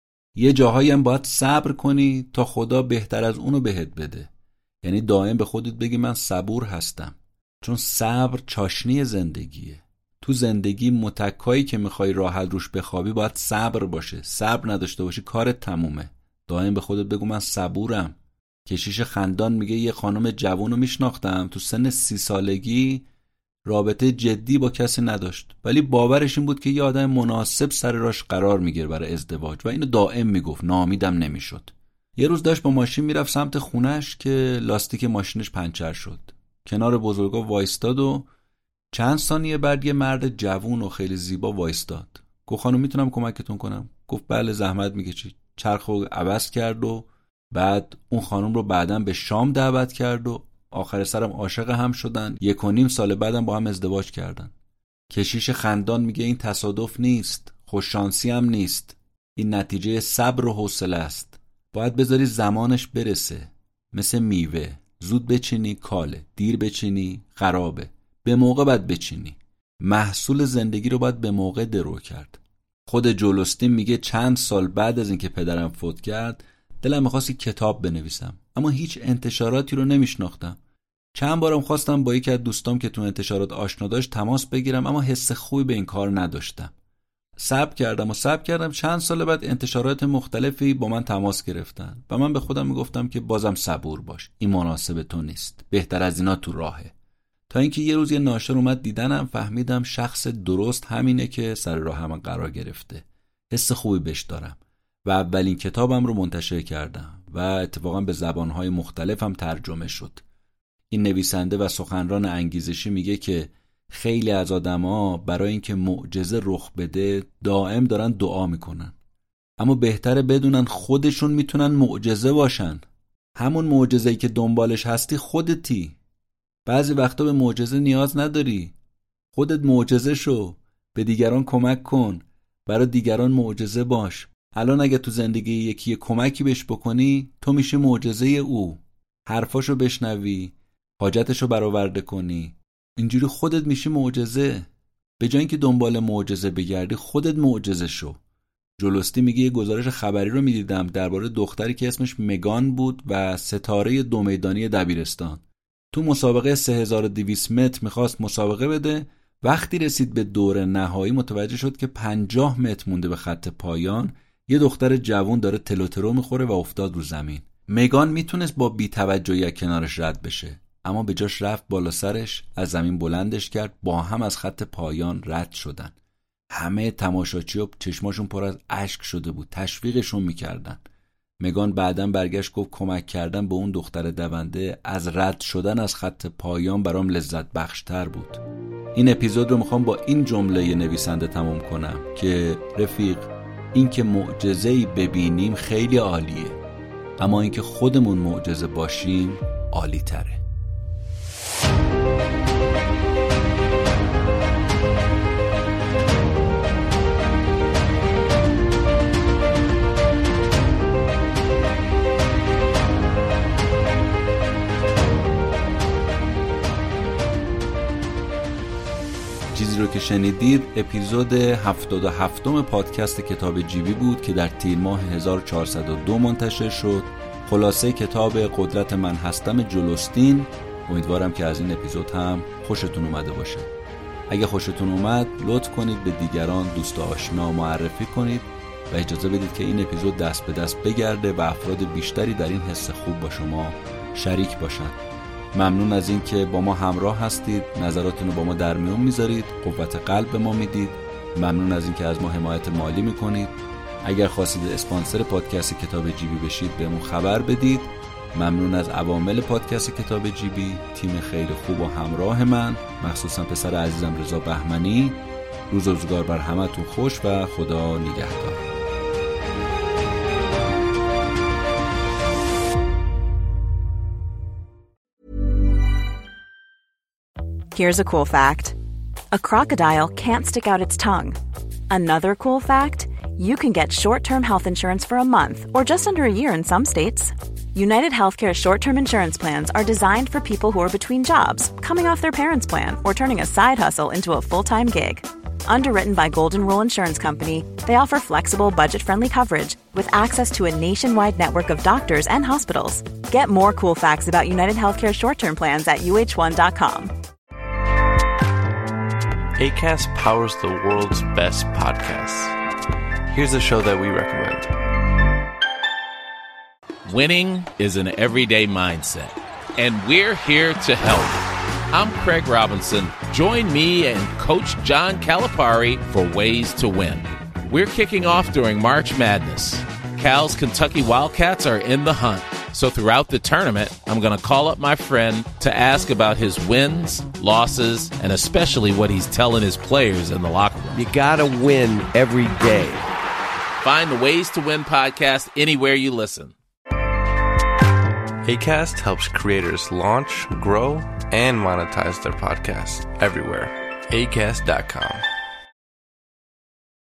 یه جاهایی هم باید صبر کنی تا خدا بهتر از اونو بهت بده. یعنی دائم به خودت بگی من صبور هستم، چون صبر چاشنی زندگیه. تو زندگی متکایی که میخوای راحت روش بخوابی باید صبر باشه. صبر نداشته باشی کارت تمومه. دائم به خودت بگو من صبورم. کشیش خندان میگه یه خانم جوونو میشناختم تو سن 30 سالگی رابطه جدی با کسی نداشت، ولی باورش این بود که یه آدم مناسب سر راش قرار میگیره برای ازدواج و اینو دائم میگفت، ناامیدم نمیشد. یه روز داشت با ماشین میرفت سمت خونش که لاستیک ماشینش پنچر شد. کنار بزرگا وایستاد و چند ثانیه بعد یه مرد جوون و خیلی زیبا وایستاد. گفت خانم میتونم کمکتون کنم؟ گفت بله زحمت میکشید. چرخو عوض کرد و بعد اون خانم رو بعداً به شام دعوت کرد و آخر سرم عاشق هم شدن. 1.5 سال بعدم با هم ازدواج کردن. کشیش خندان میگه این تصادف نیست، خوششانسی هم نیست، این نتیجه صبر و حوصله است. باید بذاری زمانش برسه. مثل میوه، زود بچینی کاله، دیر بچینی خرابه. به موقع باید بچینی. محصول زندگی رو باید به موقع درو کرد. خود جول استین میگه چند سال بعد از اینکه پدرم فوت کرد دلم می‌خواست کتاب بنویسم، اما هیچ انتشاراتی رو نمیشناختم. چند بارم خواستم با یکی از دوستام که تو انتشارات آشنا داشت تماس بگیرم، اما حس خوبی به این کار نداشتم. صبر کردم. چند سال بعد انتشارات مختلفی با من تماس گرفتن و من به خودم میگفتم که بازم صبور باش، این مناسب تو نیست، بهتر از اینا تو راهه. تا اینکه یه روز یه ناشر اومد دیدنم، فهمیدم شخص درست همینه که سر راه من قرار گرفته. حس خوبی بهش دارم و اولین کتابم رو منتشر کردم و اتفاقا به زبانهای مختلف هم ترجمه شد. این نویسنده و سخنران انگیزشی میگه که خیلی از آدما برای اینکه معجزه رخ بده دائم دارن دعا میکنن، اما بهتره بدونن خودشون میتونن معجزه باشن. همون معجزه‌ای که دنبالش هستی خودتی. بعضی وقتا به معجزه نیاز نداری، خودت معجزه شو، به دیگران کمک کن، برای دیگران معجزه باش. الان اگه تو زندگی یکی کمکی بهش بکنی تو میشی معجزه او. حرفاشو بشنوی، حاجتشو برآورده کنی، اینجوری خودت میشی معجزه. به جای اینکه دنبال معجزه بگردی خودت معجزه شو. جول استین میگه یه گزارش خبری رو میدیدم درباره دختری که اسمش مگان بود و ستاره 2 میدانی دبیرستان. تو مسابقه 3200 متر میخواست مسابقه بده. وقتی رسید به دور نهایی متوجه شد که 50 متر مونده به خط پایان. یه دختر جوان داره تلوترو میخوره و افتاد رو زمین. مگان میتونست با بی‌توجهی کنارش رد بشه، اما به جاش رفت بالا سرش، از زمین بلندش کرد، با هم از خط پایان رد شدن. همه تماشاچی‌ها چشماشون پر از اشک شده بود، تشویقشون میکردن. مگان بعداً برگشت گفت کمک کردن به اون دختر دونده از رد شدن از خط پایان برام لذت بخشتر بود. این اپیزود رو میخوام با این جمله نویسنده تموم کنم که رفیق، این که معجزه‌ای ببینیم خیلی عالیه، اما این که خودمون معجزه باشیم عالی تره. چیزی رو که شنیدید اپیزود 77 پادکست کتاب جیبی بود که در تیر ماه 1402 منتشر شد. خلاصه کتاب قدرت من هستم جول استین. امیدوارم که از این اپیزود هم خوشتون اومده باشه. اگه خوشتون اومد لطف کنید به دیگران، دوست و آشنا معرفی کنید و اجازه بدید که این اپیزود دست به دست بگرده و افراد بیشتری در این حس خوب با شما شریک باشن. ممنون از این که با ما همراه هستید، نظراتتون رو با ما در میون میذارید، قوت قلب به ما میدید. ممنون از این که از ما حمایت مالی میکنید. اگر خواستید اسپانسر پادکست کتاب جیبی بشید بهمون خبر بدید. ممنون از عوامل پادکست کتاب جیبی، تیم خیلی خوب و همراه من، مخصوصا پسر عزیزم رضا بهمنی. روز و روزگار بر همتون خوش و خدا نگهدار. Here's a cool fact. A crocodile can't stick out its tongue. Another cool fact, you can get short-term health insurance for a month or just under a year in some states. United Healthcare short-term insurance plans are designed for people who are between jobs, coming off their parents' plan, or turning a side hustle into a full-time gig. Underwritten by Golden Rule Insurance Company, they offer flexible, budget-friendly coverage with access to a nationwide network of doctors and hospitals. Get more cool facts about United Healthcare short-term plans at uh1.com. Acast powers the world's best podcasts. Here's a show that we recommend. Winning is an everyday mindset, and we're here to help. I'm Craig Robinson. Join me and Coach John Calipari for Ways to Win. We're kicking off during March Madness. Cal's Kentucky Wildcats are in the hunt. So throughout the tournament, I'm going to call up my friend to ask about his wins, losses, and especially what he's telling his players in the locker room. You gotta win every day. Find the Ways to Win podcast anywhere you listen. Acast helps creators launch, grow, and monetize their podcasts everywhere. Acast.com.